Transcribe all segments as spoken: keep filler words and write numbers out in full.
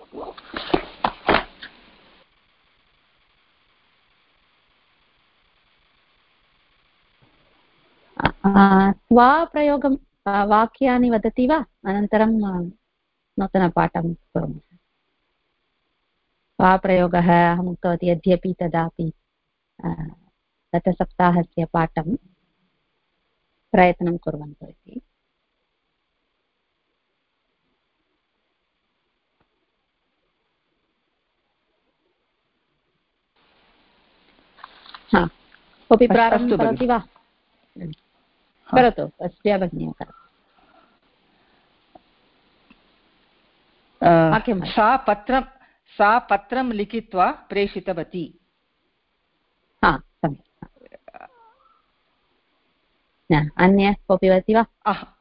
स्वाप्रयोगं वाक्यानि वदति वा अनन्तरं नूतनपाठं कुर्मः। स्वाप्रयोगः अहम् उक्तवती यद्यपि तदापि गतसप्ताहस्य पाठं प्रयत्नं कुर्वन्तु इति। कोऽपि प्रारम्भं करोति वा? करोतु, अस्या भगिनी करोतु। सा पत्रं सा पत्रं लिखित्वा प्रेषितवती। हा, सम्यक्। अन्य कोऽपि वदति वा?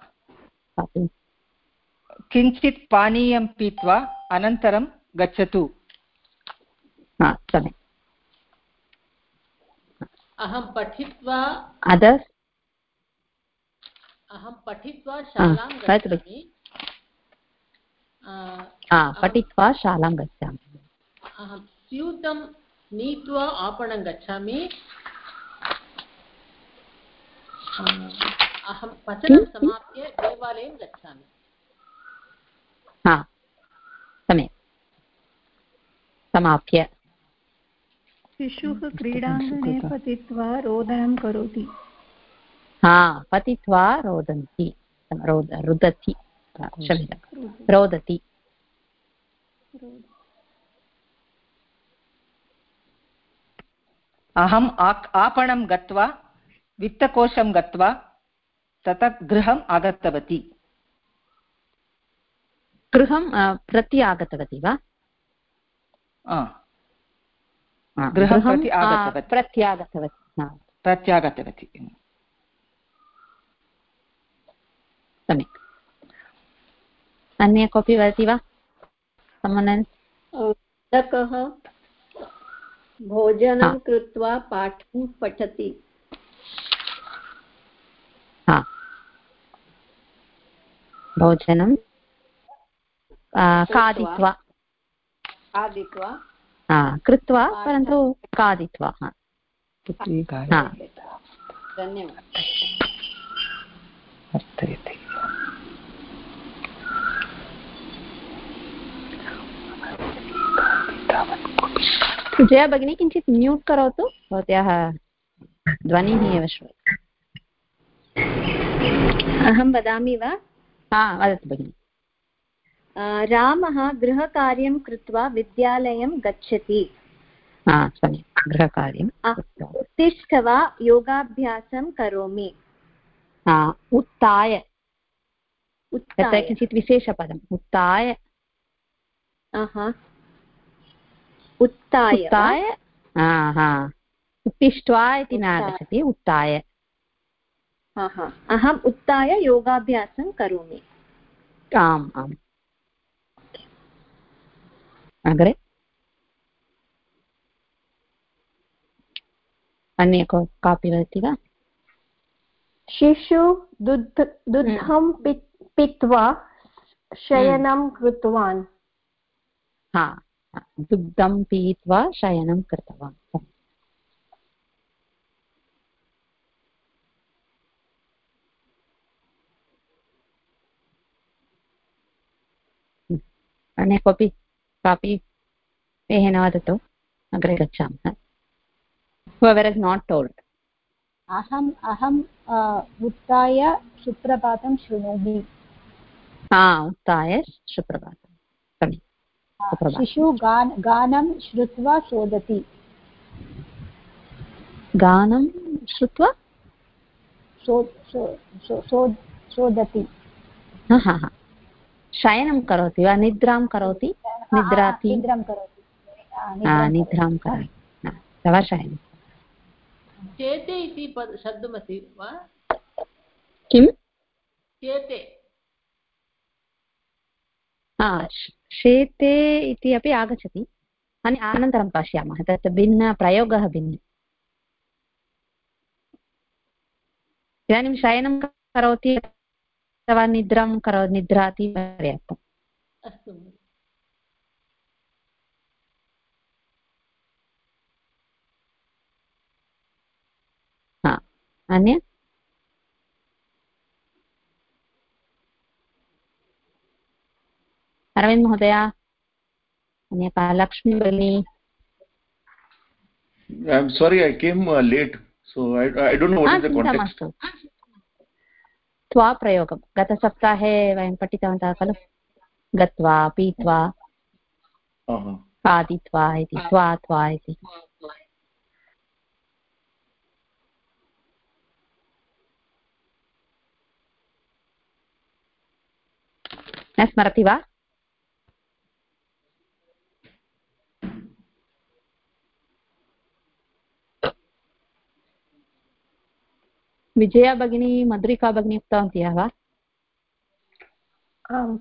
किञ्चित् पानीयं पीत्वा अनन्तरं गच्छतु। हा, सम्यक्। अहं पठित्वा अदर्स् अहं पठित्वा शालां गच्छामि। पठित्वा शालां गच्छामि। अहं स्यूतं नीत्वा आपणं गच्छामि। अहं पठनं समाप्य देवालयं गच्छामि। हा, सम्यक्। समाप्य शिशुः क्रीडाङ्गणे पतित्वा रोदनं करोति। हा, पतित्वा रोदन्ति रोद रुदति क्षम्यतां रोदति। अहम् आपणं गत्वा वित्तकोशं गत्वा ततः गृहम् आगतवती। गृहं प्रति आगतवती वा? गृहं प्रति आगतवती प्रत्यागतवती प्रत्यागतवती सम्यक्। अन्य कोऽपि वदति वा? बालकः भोजनं कृत्वा पाठं पठति। हा, भोजनं खादित्वा खादित्वा कृत्वा परन्तु खादित्वा। धन्यवादः। जया भगिनी किञ्चित् म्यूट् करोतु, भवत्याः ध्वनिः एव श्रूयते। अहं वदामि वा? हा, वदतु भगिनि। रामः गृहकार्यं कृत्वा विद्यालयं गच्छति। हा, सम्यक्। गृहकार्यम् उत्तिष्ठ वा योगाभ्यासं करोमि। हा, उत्थाय तत्र किञ्चित् विशेषपदम् उत्थाय। उत्थाय उत्थाय उत्तिष्ट्वा इति न आगच्छति, उत्थाय। अहम् उत्थाय योगाभ्यासं करोमि। आम् आम्। अग्रे अन्य को कापि वदति वा? शिशु दुग्ध दुग्धं पीत्वा शयनं कृतवान्। हा, दुग्धं पीत्वा शयनं कृतवान्। अन्य कोऽपि कापि एहेन वदतु, अग्रे गच्छामः। Whoever is not told. अहम् अहम् उत्थाय सुप्रभातं शृणोमि। हा, उत्थाय सुप्रभातं। सम्यक्। शिशु गान गानं श्रुत्वा शोधति। गानं श्रुत्वा शोधति। शयनं करोति वा? निद्रां करोति? निद्राति? निद्रां करोति। निद्रां करोति अथवा शयनं। चेते इति शब्दमस्ति वा? किं? चेते। शेते इति अपि आगच्छति, अनन्तरं पश्यामः। तत् भिन्न प्रयोगः भिन्नः। इदानीं शयनं करोति अथवा निद्रां करोति, निद्राति पर्याप्तम्। अस्तु। अन्य अरविन्द महोदय अन्य का लक्ष्मी भगिनी I'm sorry, I came uh, late, so I I don't know what is the context. त्वा प्रयोगं गतसप्ताहे वयं पठितवन्तः खलु गत्वा पीत्वा खादित्वा इति त्वा त्वा इति न स्मरति वा विजया भगिनी मधुरिका भगिनी उक्तवती वा आम्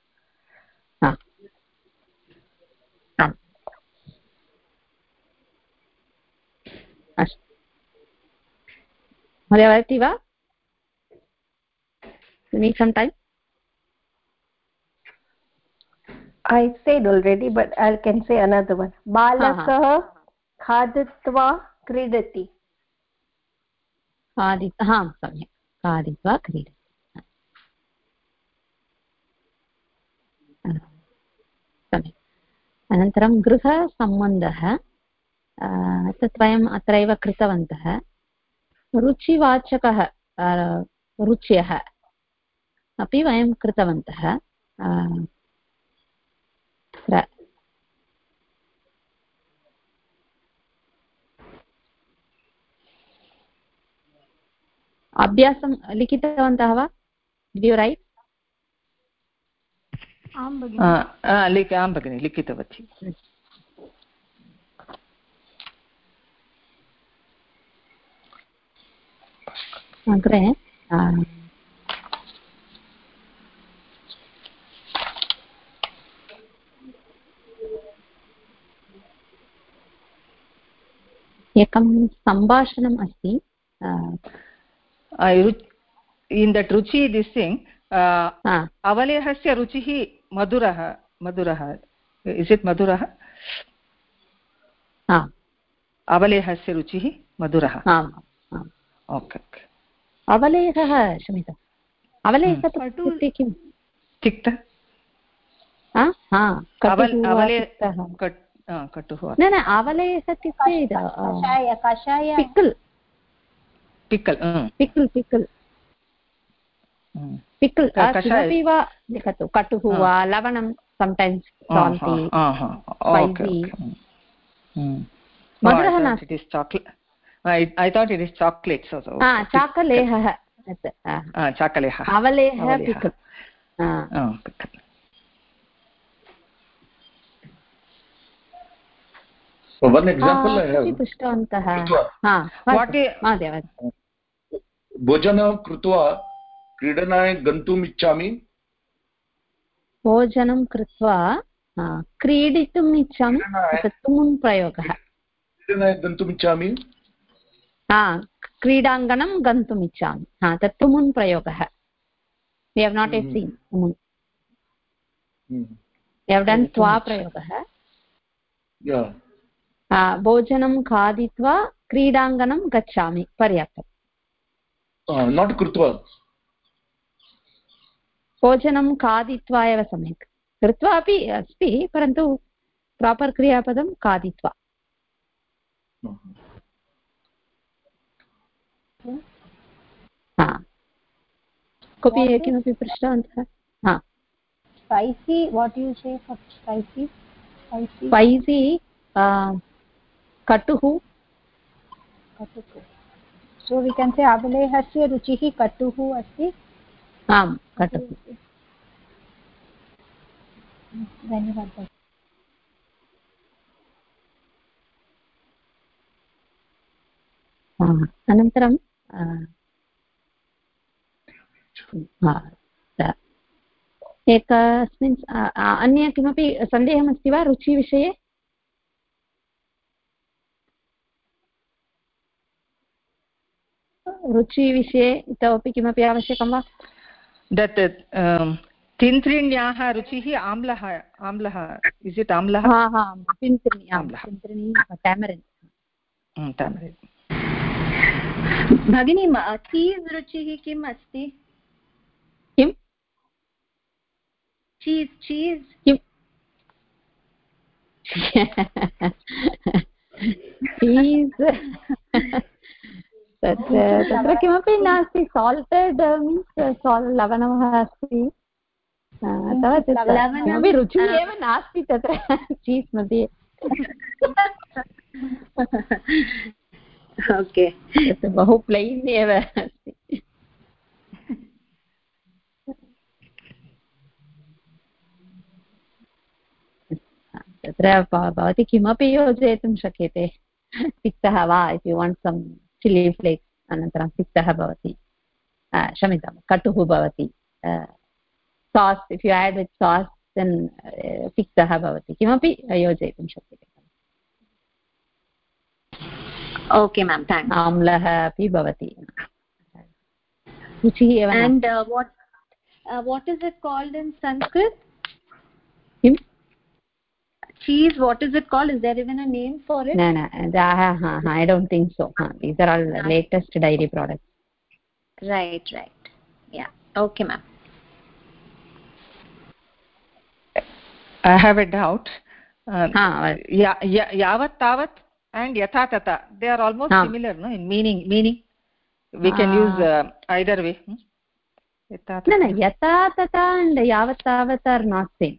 अस्तु महोदय वदति वा need some time I said already but I can say another one balakah khaditva क्रीडति खादित् हा सम्यक् खादित्वा क्रीडति सम्यक् अनन्तरं गृहसम्बन्धः तत् वयम् अत्रैव कृतवन्तः रुचिवाचकः रुच्यः अपि वयं कृतवन्तः अभ्यासं लिखितवन्तः वा डिड् यु रैट् आं भगिनि आं भगिनि लिखितवती अग्रे एकं सम्भाषणम् अस्ति in that ruchi this thing uh, ah. avalehasya ruchihi madurah madurah is it madurah ha avalehasya ruchihi madurah ha okay avalehah shmita avalehah इत्युक्ते किं तिक्त हा हा अवलेहः कटुः न न अवलेहः इत्युक्ते कषाय कषाय pickle pickle pickle pickle pickle किमपि वा लिखतु कटुः वा लवणं sometimes salty spicy मधुरः नास्ति it is chocolate I, I thought it is chocolate so so हा चाकलेहः ah chakalehah अवलेहः pickle ah pickle So one example I have पृष्टवन्तः हा what is महोदय भोजनं कृत्वा क्रीडनाय गन्तुम् इच्छामि भोजनं कृत्वा क्रीडितुम् इच्छामि तत् तुमुन् प्रयोगः क्रीडनाय गन्तुम् इच्छामि हा क्रीडाङ्गणं गन्तुम् इच्छामि हा तत् तुमुन् प्रयोगः we have not yet seen tumun we have done twa प्रयोगः yeah भोजनं खादित्वा क्रीडाङ्गणं गच्छामि पर्याप्तं not कृत्वा भोजनं खादित्वा एव सम्यक् कृत्वा अपि अस्ति परन्तु प्रापर् क्रियापदं खादित्वा कोऽपि किमपि पृष्टवन्तः हा spicy what you say for spicy spicy spicy katuh katuh so we can say avalehasya ruchihi katuh asti आम् कटुः धन्यवादः अनन्तरं एकस्मिन् अन्य किमपि सन्देहमस्ति वा रुचिविषये रुचिविषये इतोपि किमपि आवश्यकं वा दत् तिन्त्रिण्याः रुचिः आम्लः आम्लः इस् इट् आम्लः हा हा तिन्त्रिणी तिन्त्रिणी टामरिन् टामरिन् भगिनी चीस् रुचिः किम् अस्ति? किम्? चीस् चीस् किम्? चीस् तत्र किमपि नास्ति. साल्टेड् मीन्स् लवणः अस्ति किमपि रुचिः एव नास्ति तत्र चीस् मध्ये. ओके, बहु प्लेन् एव अस्ति. तत्र भवती किमपि योजयितुं शक्यते. सिक्तः वा if you want some chilli flakes, अनन्तरं सिक्तः भवति, क्षम्यतां कटुः भवति, sauce if you add with sauce then सिक्तः भवति, किमपि योजयितुं शक्यते. Okay ma'am, thanks. आम्लः अपि भवति, रुचिः एव. And uh, what uh, what is it called in Sanskrit? Kim? Cheese, what is it called? Is there even a name for it? No, no, uh, uh, I don't think so. Uh, these are all uh, latest dairy products. Right, right. Yeah. Okay, ma'am. I have a doubt. Uh, ah, ya, ya, yavat tavat and yatha tata, they are almost ah. similar, no, in meaning. Meaning, we can ah. use uh, either way. Hmm? Yatha no, no, yatha tata and yavat tavat are not same.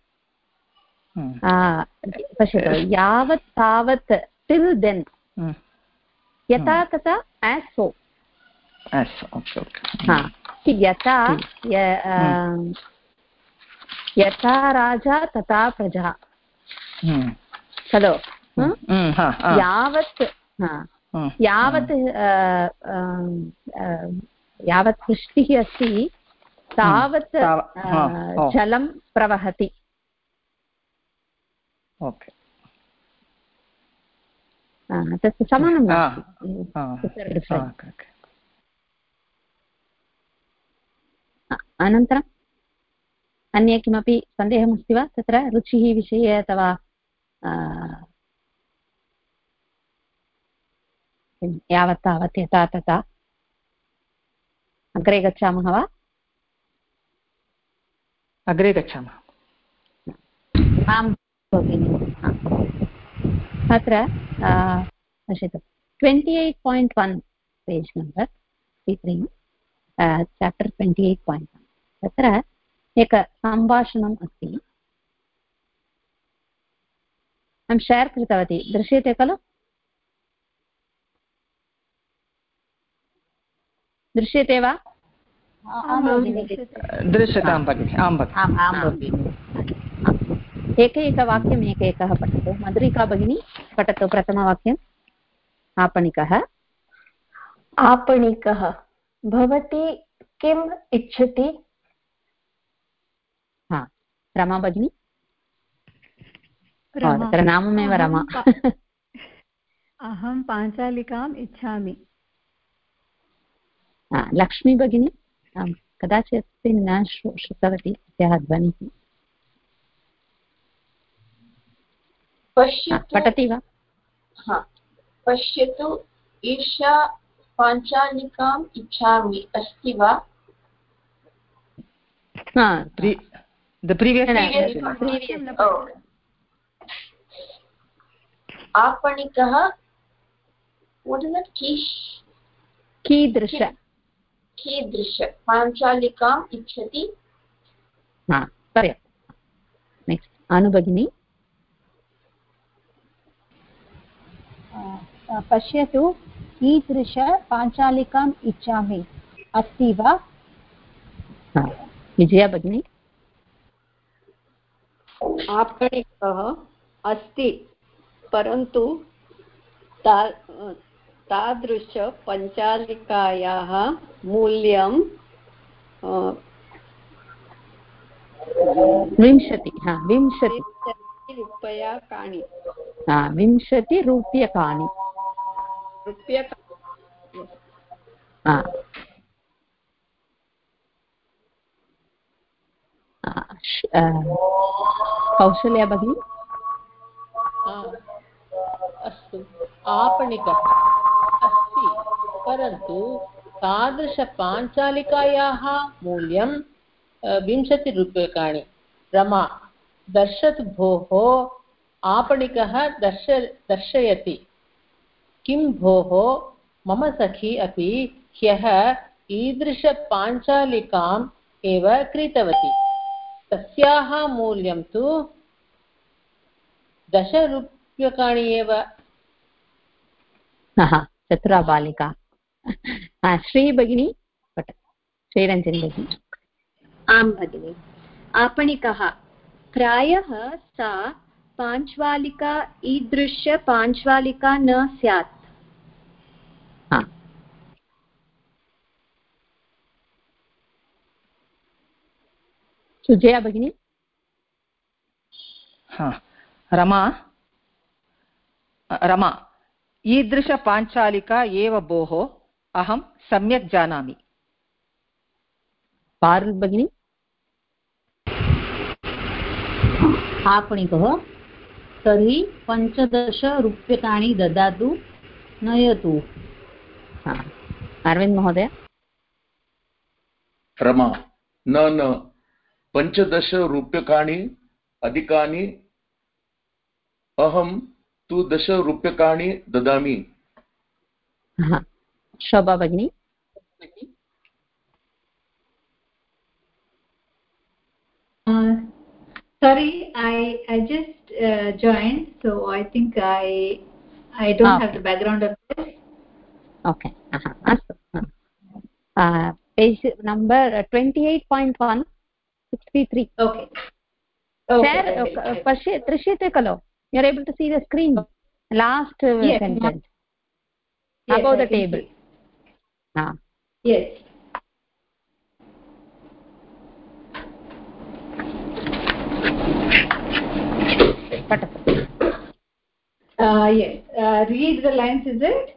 पश्यतु, यावत् तावत् till then, यथा तथा as so. As okay, okay. हाँ, यथा यथा राजा तथा प्रजा, खलु? यावत् यावत् यावत् वृष्टिः अस्ति तावत् जलं प्रवहति. ओके, तत् समानं नास्ति. अनन्तरम् अन्ये किमपि सन्देहमस्ति वा तत्र रुचिः विषये अथवा यावत् तावत् यथा तथा? अग्रे गच्छामः वा? अग्रे गच्छामः. आम् भगिनि, अत्र पश्यतु, twenty eight point one page number three, chapter twenty eight point one. तत्र एक सम्भाषणम् अस्ति. अहं शेर् कृतवती, दृश्यते खलु? दृश्यते वा? दृश्यतां भगिनि. आं भगिनि. एकैकवाक्यम् एकैकः पठतु. मधुरिका भगिनी पठतु प्रथमवाक्यम्. आपणिकः. आपणिकः, भवती किम् इच्छति? हा, रमा भगिनी. तत्र नाममेव रमा. अहं पाञ्चालिकाम् इच्छामि. लक्ष्मी भगिनी, कदाचित् न श्रुतवती तस्याः ध्वनिः. पठति वा? हा, पश्यतु, एषा पाञ्चालिकाम् इच्छामि अस्ति वा? आपणिकः, कीदृश कीदृश पाञ्चालिकाम् इच्छति? हा, पर्याप्तं. नेक्स्ट्, अनु भगिनी. पश्यतु, कीदृश पाञ्चालिकाम् इच्छामि अस्ति वा? विजया भगिनी. आपणिकः अस्ति, परन्तु ता तादृश पञ्चालिकायाः मूल्यं विंशति विंशति रूप्यकाणि. विंशति रूप्यकाणि. रूप्यकाणि. कौशल्या भगिनी. अस्तु, आपणिकः अस्ति, परन्तु तादृशपाञ्चालिकायाः मूल्यं विंशतिरूप्यकाणि। रमा दर्शतु भोः, आपणिकः दर्श दर्शयति। किं भोः, मम सखी अपि ह्यः ईदृशपाञ्चालिकाम् एव क्रीतवती। तस्याः मूल्यं तु दशरूप्यकाणि एव। चतुरा बालिका। श्री भगिनी, श्रीरञ्जनी भगिनी। आं भगिनि। आपणिकः प्रायः सा पाञ्चवालिका ईदृशपाञ्चवालिका न स्यात्। सुजया भगिनी। हा रमा रमा ईदृशपाञ्चालिका एव भोः, अहं सम्यक् जानामि। पारुल् भगिनी। आपणिकः तर्हि पञ्चदशरूप्यकाणि ददातु, नयतु। अरविन्द महोदय। रमा न न पञ्चदशरूप्यकाणि अधिकानि, अहं तु दशरूप्यकाणि ददामि। शोभा भगिनी। Sorry, I I just uh, joined, so I think I I don't okay. have the background of this. Okay. Uh-huh. Astu. Uh, page number twenty-eight point one, sixty-three. Okay. Okay. Sir, uh, pashy drishyate khalo. You are able to see the screen. Last uh, yes, sentence. Yes, above I the table. Ah. Yes. Uh, yes. Uh, read the lines, is it?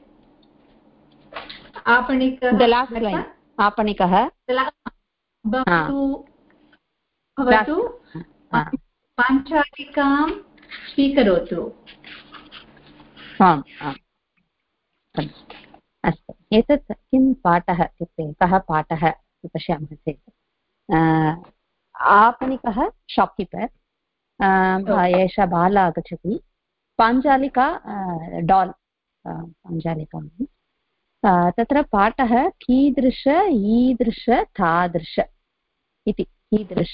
Apanikah. The last line. Apanikah. Bhavatu. Bhavatu. Panchaliकां स्वीकरोतु। आम् आम् अस्तु। एतत् किं पाठः इत्युक्ते कः पाठः इति पश्यामः चेत् आपणिकः शॉपकीपर, एषा बाला आगच्छति, पाञ्चालिका डाल् पाञ्चालिका। तत्र पाठः कीदृश ईदृश तादृश इति। कीदृश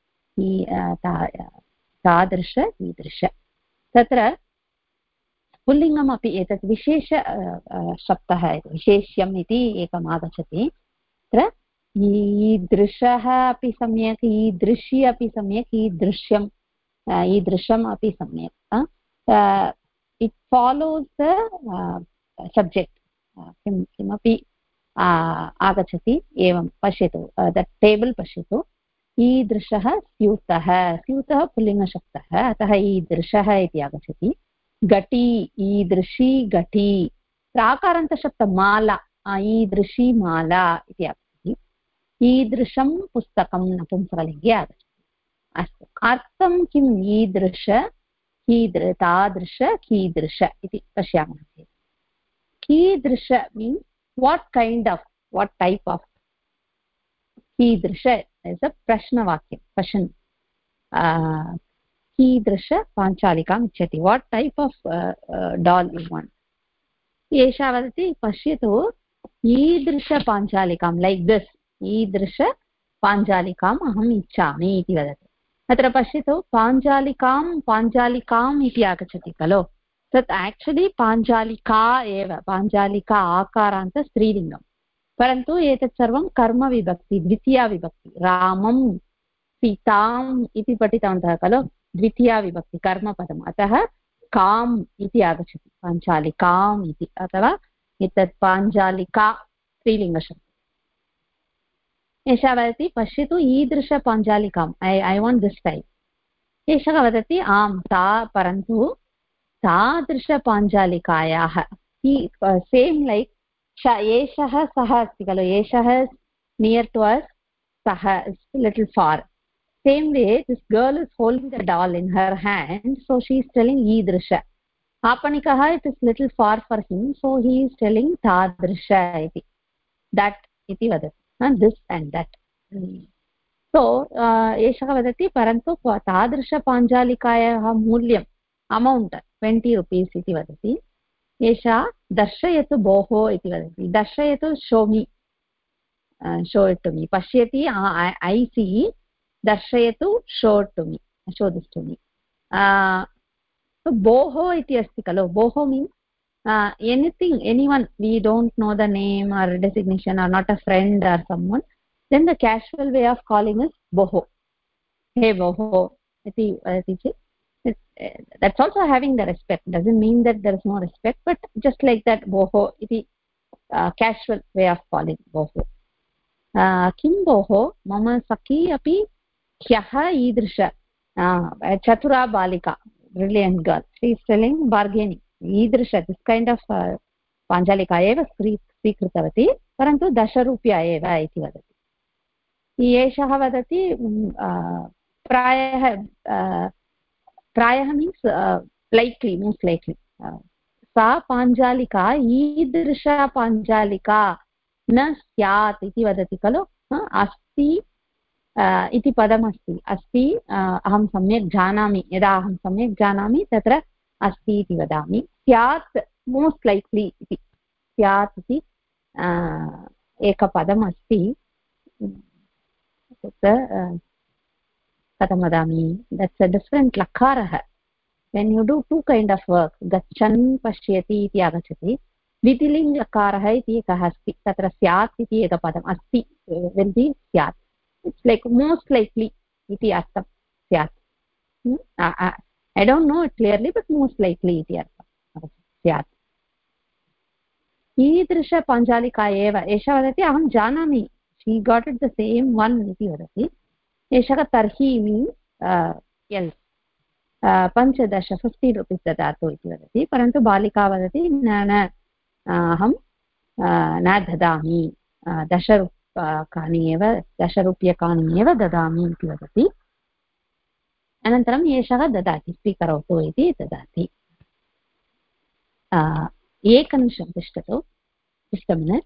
तादृश ईदृश। तत्र पुल्लिङ्गमपि एतत् विशेष शब्दः, विशेष्यम् इति एकम् आगच्छति। तत्र ईदृशः अपि सम्यक्, ईदृशी अपि सम्यक्, ईदृश्यम् ईदृशम् अपि सम्यक्। It follows the subject. किं किमपि आगच्छति एवं पश्यतु, दट् टेबल् पश्यतु। ईदृशः स्यूतः, स्यूतः पुल्लिङ्गशब्दः, अतः ईदृशः इति आगच्छति। घटी ईदृशी घटी, प्राकारान्तशब्दः माला, ईदृशी माला इति आगच्छति। ईदृशं पुस्तकं नपुंसकलिङ्गे आगच्छति। अस्तु, अर्थं किम्? ईदृश कीदृ तादृश कीदृश इति पश्यामः चेत् कीदृश means what kind of, what type of. कीदृश इस् अ प्रश्नवाक्यं, क्वशन्। कीदृश पाञ्चालिकाम् इच्छति, what type of doll you want. एषा वदति पश्यतु ईदृशपाञ्चालिकां, लैक् दिस्, ईदृशपाञ्चालिकाम् अहम् इच्छामि इति वदति। अत्र पश्यतु पाञ्चालिकां पाञ्चालिकाम् इति आगच्छति खलु, तत् आक्चुलि पाञ्चालिका एव, पाञ्चालिका आकारान्त स्त्रीलिङ्गं, परन्तु एतत् सर्वं कर्मविभक्ति, द्वितीया विभक्ति। रामं सीताम् इति पठितवन्तः खलु, द्वितीया विभक्ति कर्मपदम्, अतः काम् इति आगच्छति, पाञ्चालिकाम् इति। अथवा एतत् पाञ्चालिका स्त्रीलिङ्गशब्दः। एषा वदति पश्यतु ईदृशपाञ्चालिकाम्, I I want this type. एषः वदति आम् ता, परन्तु तादृशपाञ्चालिकायाः, सेम् लैक् एषः सः अस्ति खलु, एषः नियर् टु अस्, सः little far. Same way, this girl is holding the doll in her hand, so she is telling ईदृश, आपणिकः it is little far for him, so he is telling tadrisha iti, that iti vadati, and this and that. So एषः वदति परन्तु तादृशपाञ्चालिकायाः मूल्यम् amount twenty rupees इति वदति. एषा दर्शयतु भोः इति वदति. दर्शयतु show me, show it to me. पश्यति ऐ सी, दर्शयतु show to me, show this to me. भोः इति अस्ति खलु. भोः means anything, anyone we don't know the name or designation or not a friend or someone, then the casual way of calling is boho. Hey boho iti iti. That's also having the respect. Doesn't mean that there is no respect, but just like that, boho iti uh, casual way of calling boho. Uh, kim boho mama sakhi api hyaha idrisha chatura balika, brilliant girl. She is telling bargaining. Idrisha, this kind of uh, panjalika eva स्वीकृतवती, परन्तु दशरूप्या एव इति वदति. एषः वदति प्रायः प्रायः means लैक्लि, most लैक्लि सा पाञ्चालिका ईदृशा पाञ्चालिका न स्यात् इति वदति खलु. अस्ति इति पदमस्ति. अस्ति अहं सम्यक् जानामि, यदा अहं सम्यक् जानामि तत्र अस्ति इति वदामि. स्यात् मोस्ट् लैक्लि इति. स्यात् इति एकपदम् अस्ति. कथं वदामि, that's a different lakarah. When you do two kind of work, गच्छन् पश्यति इति आगच्छति, द्वितिलिङ्ग् लकारः इति एकः अस्ति. तत्र स्यात् इति एकपदम् अस्ति, will be स्यात्. It's like most likely इति अर्थं स्यात्. I don't know it clearly, but most likely इति अर्थं स्यात्. ईदृशपाञ्चालिका एव. एषः वदति अहं जानामि, she got it the same one इति वदति. एषः तर्हि मीन्स् एल्स् पञ्चदश फिफ्टि रुपीस् ददातु इति वदति. परन्तु बालिका वदति न न अहं न ददामि, दशरूप्यकाणि एव दशरूप्यकाणि एव ददामि इति वदति. अनन्तरम् एषः ददाति, स्वीकरोतु इति ददाति. एकनिमिषं तिष्ठतु, just a minute.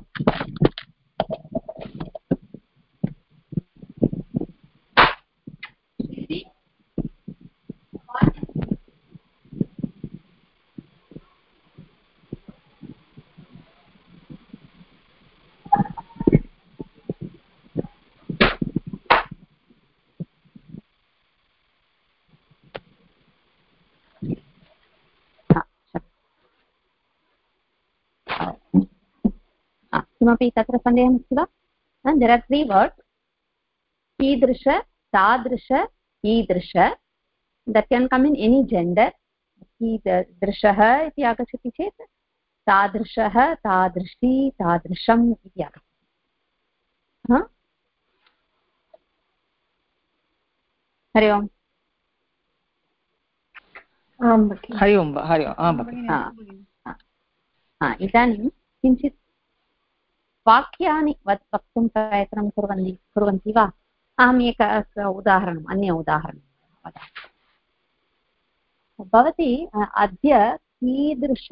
किमपि तत्र सन्देहमस्ति वा? देर् आर् त्री वर्ड्स्, कीदृश, तादृश, ईदृश. That can come in any gender. कीदृशः इति आगच्छति चेत् तादृशः, तादृशी, तादृशम् इति आगच्छति. हरि ओम्. हरि ओम्. हरि ओम्. इदानीं किञ्चित् वाक्यानि वक्तुं प्रयत्नं कुर्वन्ति कुर्वन्ति वा? अहम् एक उदाहरणम्, अन्य उदाहरणं वदामि. भवती अद्य कीदृश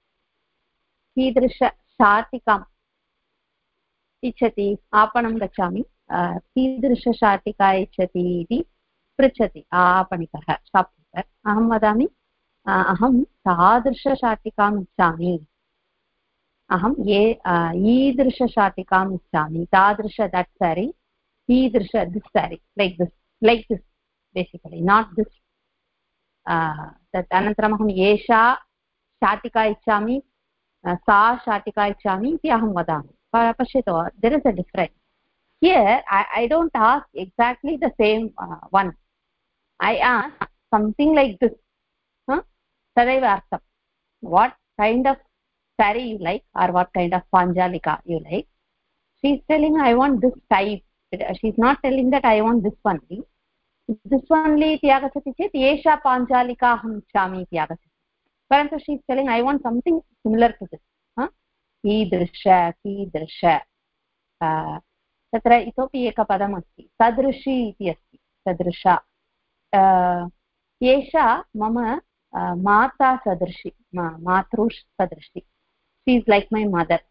कीदृशशाटिकाम् इच्छति? आपणं गच्छामि, कीदृशशाटिका इच्छति इति पृच्छति आपणिकः, शाप्कीपर्. अहं वदामि अहं तादृशशाटिकाम् इच्छामि, अहं ये ईदृशशाटिकाम् इच्छामि. तादृश दट् सारी, ईदृश this sari, like this, like this basically, not this. तत् अनन्तरम् अहम् एषा शाटिका इच्छामि, सा शाटिका इच्छामि इति अहं वदामि. पश्यतु, there is a difference here. I don't ask exactly the same one. I ask something like this. तदैव अर्थं. What kind of saree you like, or what kind of panjalika you like. She is telling I want this type. She is not telling that I want this only. This only iti agachati chet esha panjalika aham ichchami iti agachati. Parantu she is telling I want something similar to this. Huh? कीदृश कीदृश. तत्र इतोपि एकपदम् अस्ति, सदृशी इति अस्ति. सदृशा. एषा मम माता सदृशी मातृ सदृशी she is like my mother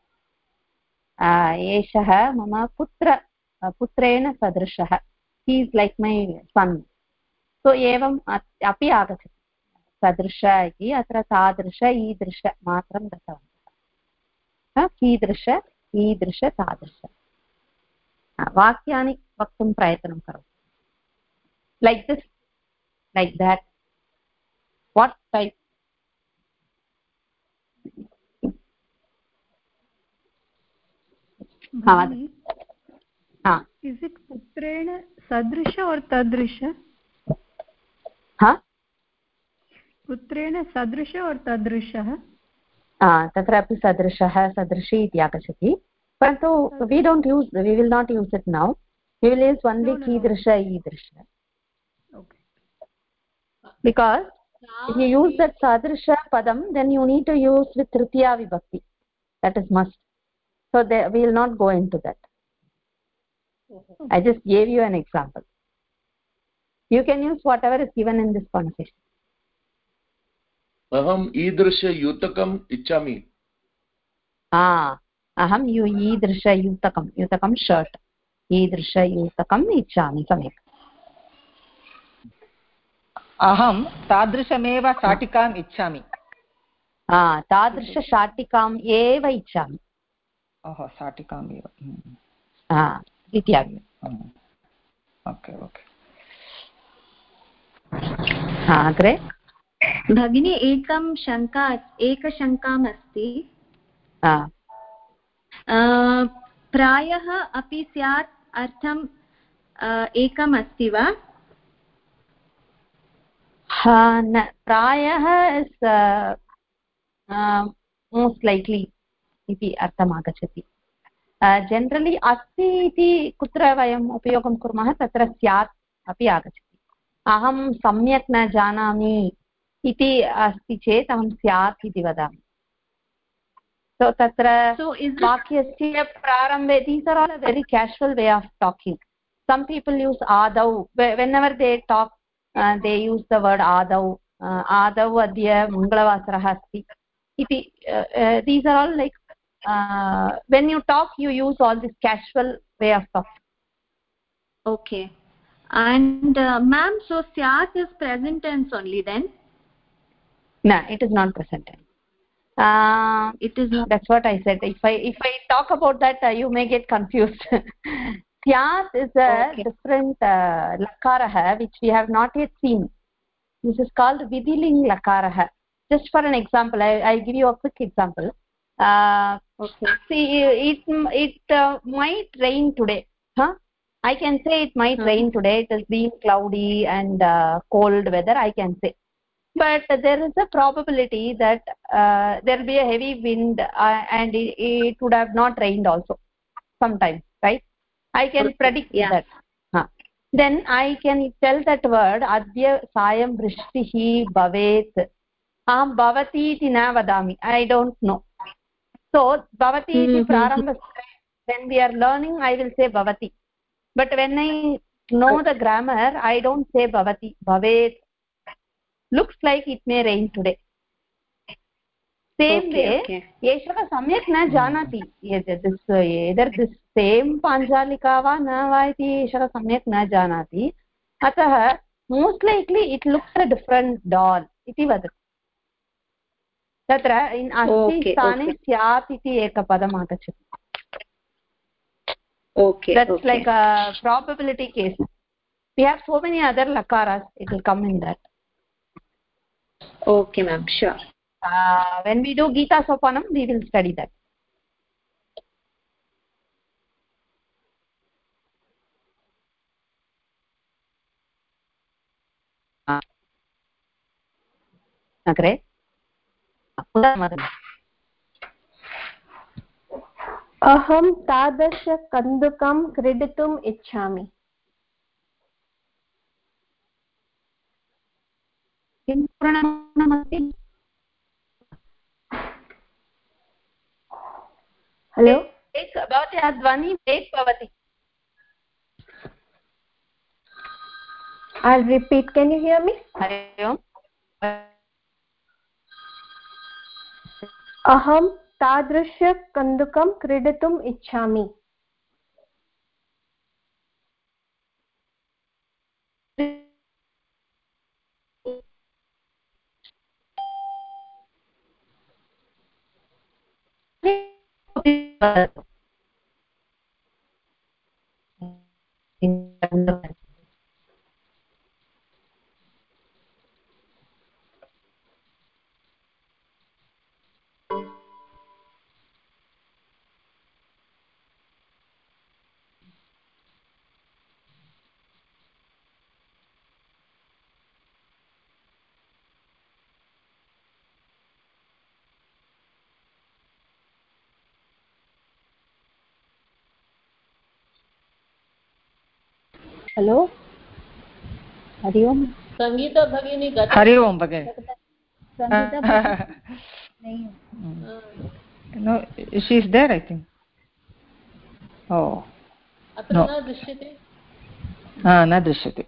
एषः मम पुत्र पुत्रेण सदृशः she is like my son so एवम् अपि आगच्छति सदृश इति अत्र तादृश ईदृश मात्रं दत्तवन्तः कीदृश ईदृश तादृश वाक्यानि वक्तुं प्रयत्नं करोतु like this like that what type is it पुत्रेण सदृश और तदृश पुत्रेण सदृश और तदृशः तत्रापि सदृशः सदृशी इति आगच्छति परन्तु we don't use we will not use it now we will use only कीदृश ईदृश because if you use that sadrisha padam then you need to use with tritiya vibhakti that is must so they, we will not go into that. I just gave you an example. You can use whatever is given in this conversation. aham idrisha yutakam ichchami ah aham yu idrisha yutakam yutakam shirt idrisha yutakam ichchami samyak aham tadrishamev shatikam ichchami ah tadrisha shatikam eva ichchami oho shatikam eva ah ityagi okay okay ha agre भगिनी एकं शङ्का एकशङ्काम् अस्ति प्रायः अपि स्यात् अर्थम् एकम् अस्ति वा न प्रायः मोस्ट् लैक्लि इति अर्थम् आगच्छति जनरलि अस्ति इति कुत्र वयम् उपयोगं कुर्मः तत्र स्यात् अपि आगच्छति अहं सम्यक् न जानामि इति अस्ति चेत् अहं स्यात् इति वदामि so तत्र वाक्यस्य प्रारम्भे these are all a very casual way of talking some people use adau whenever they talk uh, they use the word adau uh, adau adya mangalavasarah asti iti uh, uh, these are all like uh, when you talk you use all this casual way of talking. Okay, and uh, ma'am, so syat is present tense only then? No, it is not present tense. Uh, it is not. That's what I said. If I if I talk about that, uh, you may get confused. Syat is a okay. different uh, lakarah which we have not yet seen. This is called vidiling lakarah. Just for an example, I I give you a quick example. Uh, okay. See, it it uh, might rain today. Huh? I can say it might hmm. rain today. It has been cloudy and uh, cold weather. I can say. But there is a probability that uh, there will be a heavy wind uh, and it, it would have not rained also sometimes, right? I can okay. predict yeah. that. Huh. Then I can tell that word adya sayam vrishtihi bhavet. Aham bhavati iti na vadami. I don't know. So bhavati iti prarambha. When we are learning, I will say bhavati. But when I know the grammar, I don't say bhavati. Bhavet. Looks like it may rain today. Same okay, way, Yeshava samyak na janati. This, either this same Panjalika va na va iti Yeshava samyak na janati. Atah, most likely it looks a different doll. Iti vadati. Tatra in asti sthane syat iti eka padam agacchati. Okay. That's okay. like a probability case. We have so many other lakaras. It will come in that. Okay, ma'am. Sure. Uh, when we do Gita Sopanam, we will study that. Okay. Aham tadasha kandukam kriditum ichchami. Hello? Break bhavati advani break bhavati. I'll repeat. Can you hear me? Hello. अहं तादृशकन्दुकं क्रीडितुम् इच्छामि। Hello Hari ओम संगीता भगिनी गता हरि ओम भगिनी संगीता नहीं no she is there I think oh अत्र न दृश्यते हा न दृश्यते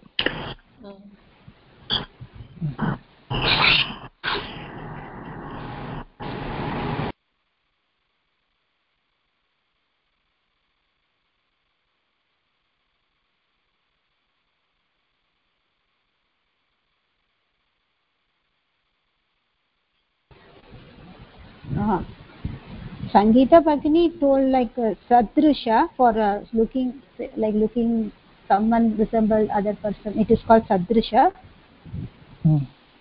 uh, Sangeeta Bhagini told like uh, sadrisha for uh, looking like looking someone resemble other person. It is called sadrisha. Hmm.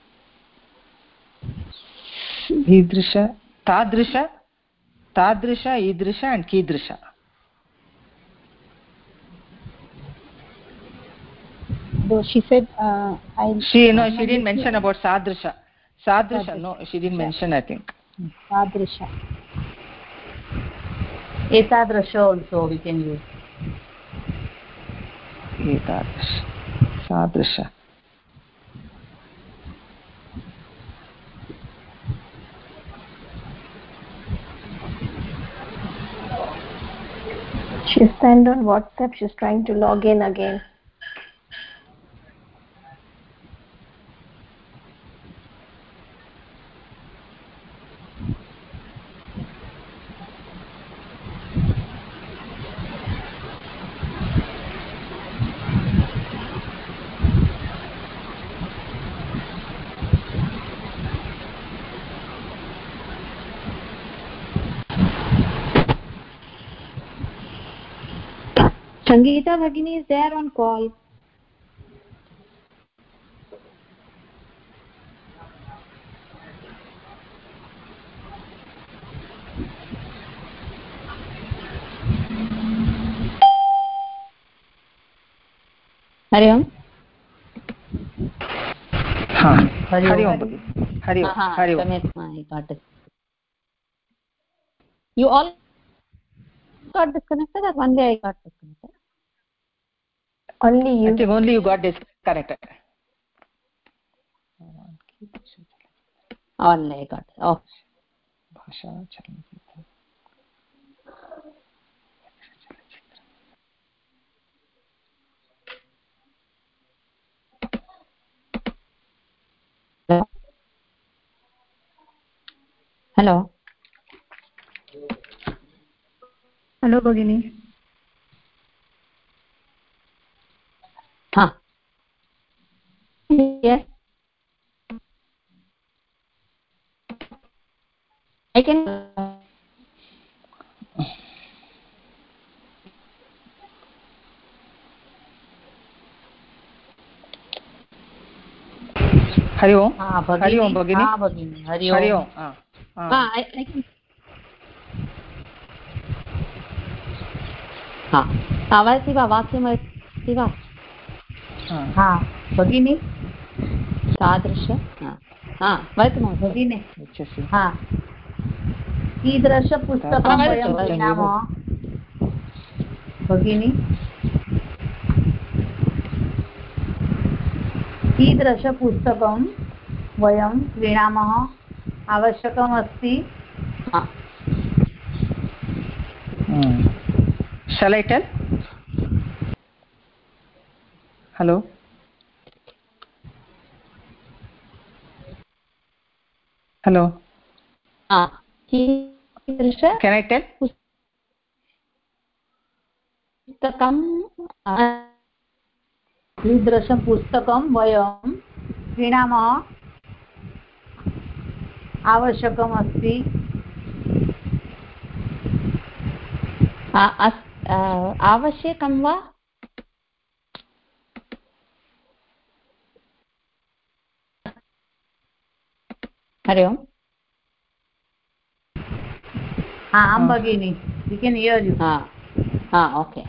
Idrisha, tadrisha, tadrisha, idrisha, and kidrisha. Though she said, uh, I. She no, she didn't mention about sadrisha. Sadrisha, no, she didn't mention. I think. Sadrisha. Etadrisha also we can use. Etadrisha, sadrisha. She's sent on WhatsApp. She's trying to log in again. Sangeeta Bhagini is there on call. Hari Om Hari Om Hari Om Hari Om You all got disconnected or only I got disconnected? Only you. I think only you got disconnected. Only I got. Oh. Bhasha Hello. Hello, Bhagini. Huh. Yes. I can. Hari ओम् हरि ओम् भगिनी हरि ओम् वदति वा वाक्यं वदति वा हा भगिनी तादृश वदतु भगिनी हा कीदृशपुस्तकं वयं क्रीणामः भगिनी कीदृशपुस्तकं वयं क्रीणामः आवश्यकमस्ति Shall I tell? Hello? Hello? Ah, कीदृश can I tell पुस्तकं कीदृशं पुस्तकं वयं क्रीणामः आवश्यकम् अस्ति आवश्यकं वा हरि ओम् आं भगिनि यु केन् हियर् यु ओके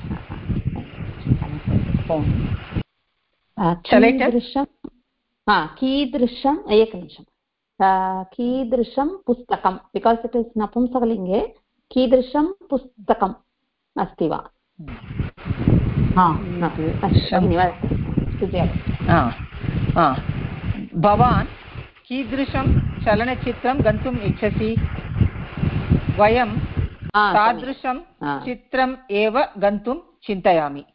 कीदृशं कीदृशम् एकनिमिषं कीदृशं पुस्तकं बिकास् इट् इस् नपुंसकलिङ्गे कीदृशं पुस्तकम् अस्ति वा भवान् कीदृशं चलनचित्रं गन्तुम् इच्छसि वयं तादृशं चित्रम् एव गन्तुं चिन्तयामि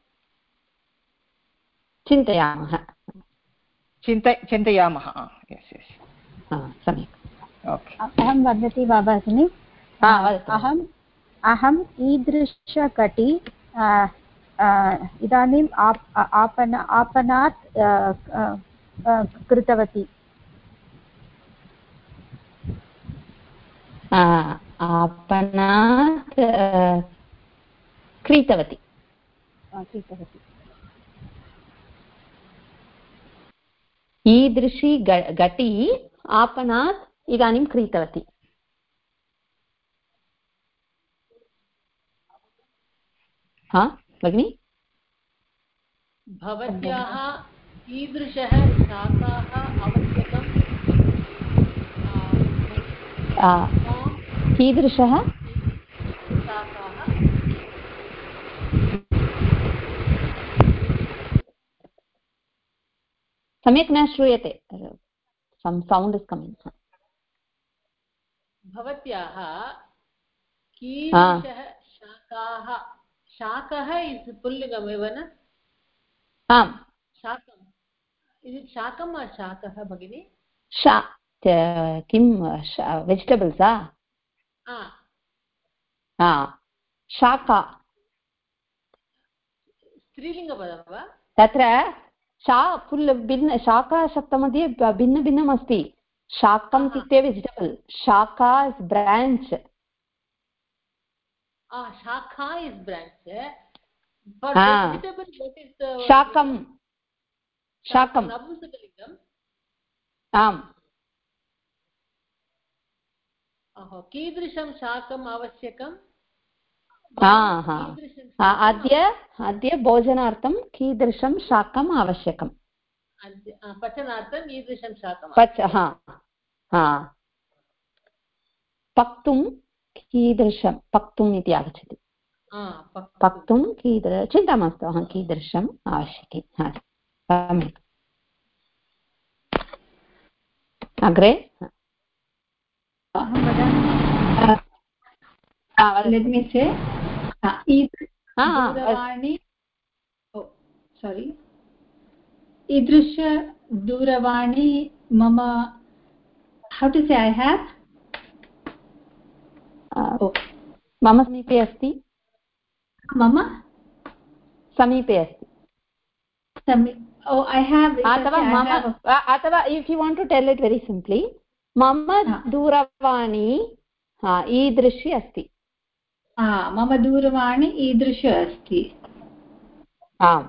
चिन्तयामः चिन्त चिन्तयामः सम्यक् अहं वदति वा भगिनि अहम् अहम् ईदृशकटी इदानीम् आपण आपणात् कृतवती आपणात् क्रीतवती क्रीतवती ईदृशी घटी आपणात् इदानीं क्रीतवती हा भगिनि भवत्याः कीदृशः शाकाः आवश्यकं कीदृशः शाकाः सम्यक् न श्रूयते some sound is coming भवत्याः कीदृशः शाकाः शाकः इस् पुल्लिङ्गमेव न आम् शाकम् इस् शाकम् वा शाकः भगिनि शा किं वेजिटेबल्स् शाका स्त्रीलिङ्गपदं वा तत्र शा पुल् भिन्न शाका शब्दमध्ये भिन्न भिन्नम् अस्ति शाकम् इत्युक्ते वेजिटेबल् शाका इस् ब्राञ्च् शाखा इस् ब्राञ्च् शाकं शाकं नपुंसकलिङ्गम् आम् कीदृशं शाकम् आवश्यकम् अद्य अद्य भोजनार्थं कीदृशं शाकम् आवश्यकम् पचनार्थम् ईदृशं शाकं पच पक्तुं कीदृशं पक्तुम् इति आगच्छति पक्तुं कीदृ चिन्ता मास्तु अहं कीदृशम् आवश्यकी सम्यक् अग्रे let me say दूरवाणी sorry ईदृश दूरवाणी मम how to say I have मम समीपे अस्ति मम समीपे अस्ति oh I have अथवा मम अथवा if you want to tell it very simply मम दूरवाणी ईदृशी अस्ति मम दूरवाणी ईदृश अस्ति आम्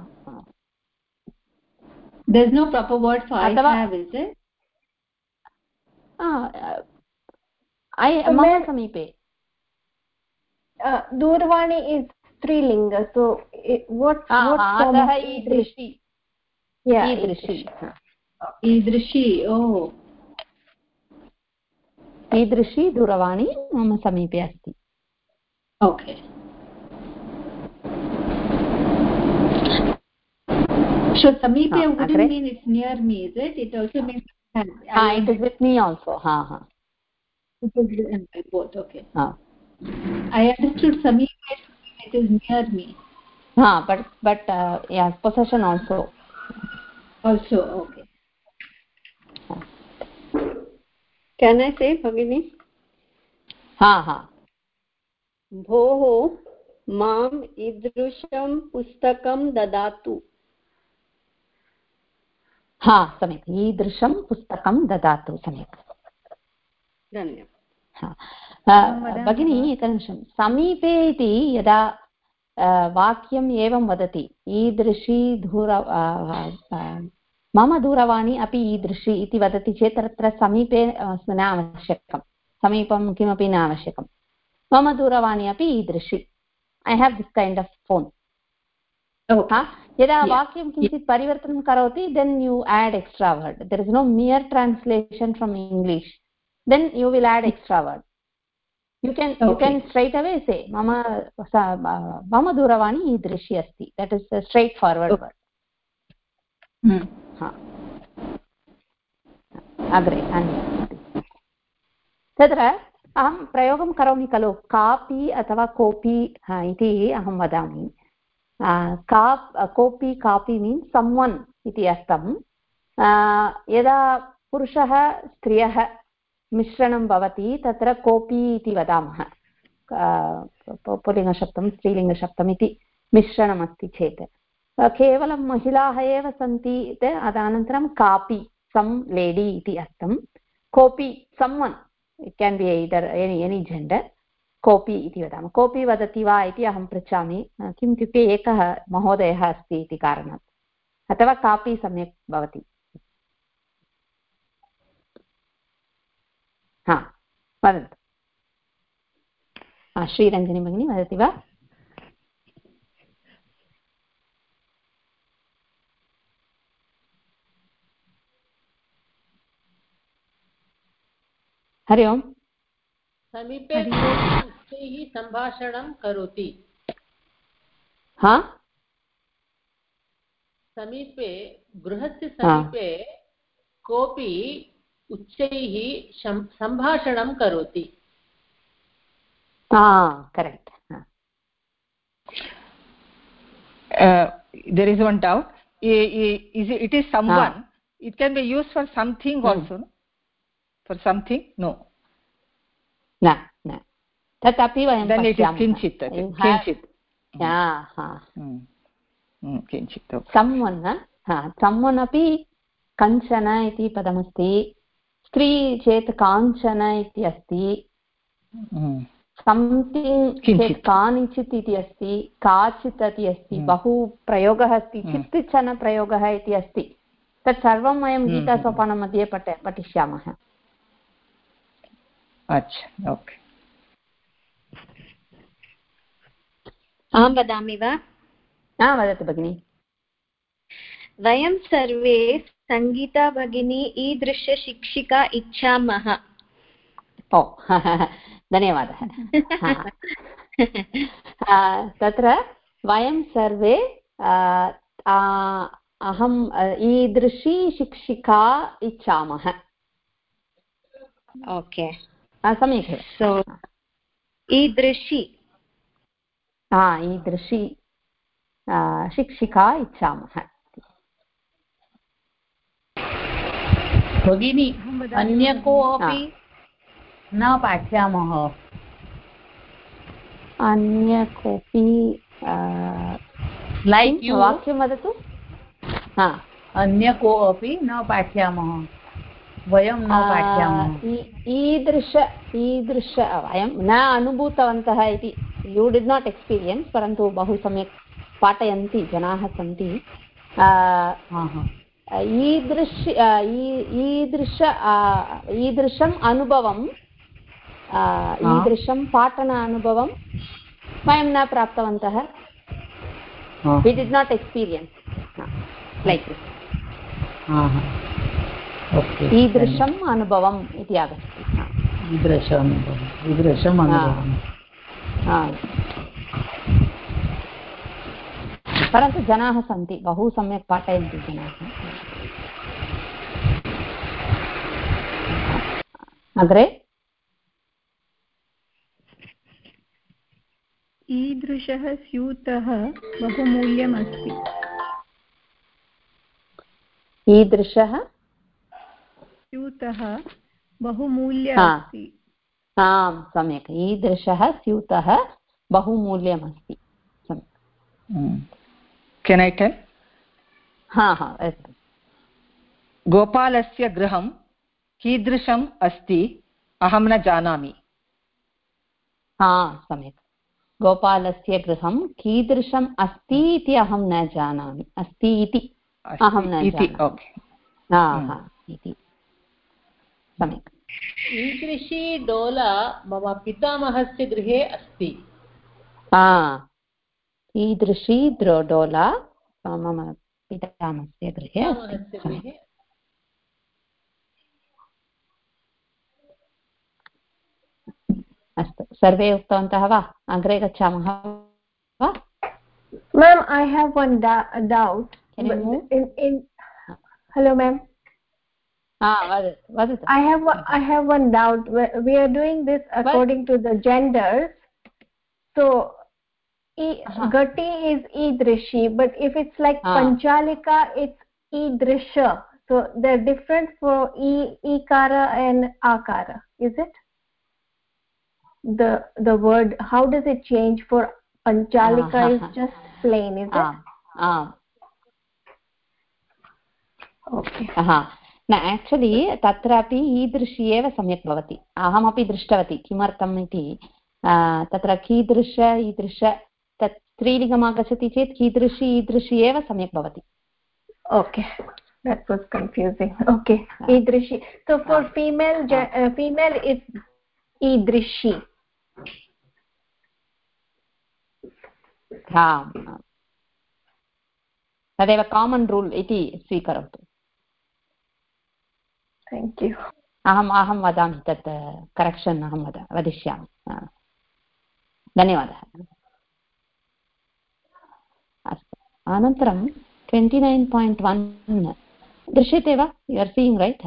there is no proper word for I have is it I मम समीपे दूरवाणी is strilinga so what what अतः ईदृशी ईदृशी ईदृशी oh ईदृशी दूरवाणी मम समीपे अस्ति okay so sameepe wouldn't mean it's near me is it it also means ah it is with me also ha ha it is both okay ah I understood sameepe it is near me ha but but uh, yeah possession also also okay can I say bhagini हा हा भोः माम् ईदृशं पुस्तकं ददातु। हा सम्यक्, ईदृशं पुस्तकं ददातु, सम्यक्, धन्यवादः। भगिनी एकनिमिषं, समीपे इति यदा वाक्यम् एवं वदति, ईदृशी दूर मम दूरवाणी अपि ईदृशी इति वदति चेत् तत्र समीपे न आवश्यकं, समीपं किमपि न आवश्यकं। मम दूरवाणी अपि ईदृशी, I have this kind of phone. यदा वाक्यं किञ्चित् परिवर्तनं करोति, then you add extra word, there is no mere translation from English, then you will add extra word. You can okay. you can straight away say mama mama दूरवाणी ईदृशी अस्ति. That is a straightforward okay. word. Hmm. Ha. अग्रे अन्यत् तत्र अहं प्रयोगं करोमि खलु, कापि अथवा कोपि इति अहं वदामि. का कोपि कापि मीन्स् someone इति अर्थं. यदा पुरुषः स्त्रियः मिश्रणं भवति तत्र कोपि इति वदामः. पुल्लिङ्गशब्दं स्त्रीलिङ्गशब्दम् इति मिश्रणमस्ति चेत्, केवलं महिलाः एव सन्ति अनन्तरं कापि सम् लेडी इति अर्थं. कोपि someone, it can be either any any gender, कोपि इति वदामः. कोपि वदति वा इति अहं पृच्छामि, किम् इत्युक्ते एकः महोदयः अस्ति इति कारणात्, अथवा कापि सम्यक् भवति. हा वदन्तु. श्रीरञ्जनी भगिनी वदति वा? हरि ओम्. समीपे उच्चैः सम्भाषणं करोति. हा समीपे गृहस्य समीपे कोऽपि उच्चैः सम्भाषणं करोति. Correct. There is one doubt. Is it, it is someone. Ah. It can be used for something hmm. also. No? For something? No. No, no. Tatapi vayam then it is kinchit. Kinchit. Yeah. Ha. Hmm. Hmm. Kinchit. Okay. Someone. Ha. Someone api kanchana iti padamasti. स्त्री चेत् काञ्चन इति अस्ति. Something चेत् कानिचित् इति अस्ति, काचित् इति अस्ति. बहु प्रयोगः अस्ति. चित्तिचन प्रयोगः इति अस्ति. तत् सर्वं वयं गीतासोपानमध्ये पठ पठिष्यामः. अच्छा, ओके. अहं वदामि वा? हा वदतु भगिनि. वयं सर्वे संगीता भगिनी ईदृशशिक्षिका इच्छामः. ओ धन्यवादः. तत्र वयं सर्वे अहम् ईदृशी शिक्षिका इच्छामः. ओके सम्यक्. सो ईदृशी हा ईदृशी शिक्षिका इच्छामः. भगिनी अन्य कोऽपि न पाठयामः. अन्य कोऽपि लैक् यु वाक्यं वदतु. हा अन्य कोऽपि न पाठयामः. वयं न पाठयामः. ईदृश ईदृश वयं न अनुभूतवन्तः इति. यू डिड् नाट् एक्स्पीरियन्स्, परन्तु बहु सम्यक् पाठयन्ति जनाः सन्ति. ईदृश ईदृश ईदृशम् अनुभवं ईदृशं पाठन अनुभवं वयं न प्राप्तवन्तः. we did not experience like this. ईदृशम् अनुभवम् इति आगच्छति. ईदृशम् ईदृशम् अनुभवम्. परन्तु जनाः सन्ति, बहु सम्यक् पाठयन्ति जनाः. अग्रे ईदृशः स्यूतः बहुमूल्यम् अस्ति. ईदृशः स्यूतः बहुमूल्यम् अस्ति. आम् सम्यक् ईदृशः स्यूतः बहुमूल्यमस्ति सम्यक् Can I tell? हा हा अस्तु गोपालस्य गृहं कीदृशम् अस्ति अहं न जानामि हा सम्यक् गोपालस्य गृहं कीदृशम् अस्ति इति अहं न जानामि अस्ति इति अहं न जानामि इति सम्यक् ईदृशी डोला मम पितामहस्य गृहे अस्ति ईदृशी डोला मम पितामहस्य गृहे अस्ति अस्तु सर्वे उक्तवन्तः वा अग्रे गच्छामः वा Ma'am, I have one doubt. In, in, hello ma'am. Ah, what is it? I have I have one doubt. We are doing this according what? to the genders. So e, uh-huh. Gati is idrishi, but if it's like uh. Panchalika, it's idrisha. So they're different for e, ikara and akara, is it? The the word, how does it change for Panchalika? Uh-huh. Is just plain, is uh. it? Ah. Okay. Uh-huh. न actually तत्रापि ईदृशी एव सम्यक् भवति अहमपि दृष्टवती किमर्थम् इति तत्र कीदृश ईदृश तत् स्त्रीलिङ्गम् आगच्छति चेत् कीदृशी ईदृशी एव सम्यक् भवति okay that was confusing okay ईदृशी so for female uh, female is ईदृशी हा तदेव कामन् रूल् इति स्वीकरोतु Thank you. अहम् अहं वदामि तत् करेक्षन् अहं वद वदिष्यामि धन्यवादः अस्तु अनन्तरं ट्वेण्टि नैन् पायिण्ट् वन् दृश्यते वा यु आर् सीयिङ्ग् रैट्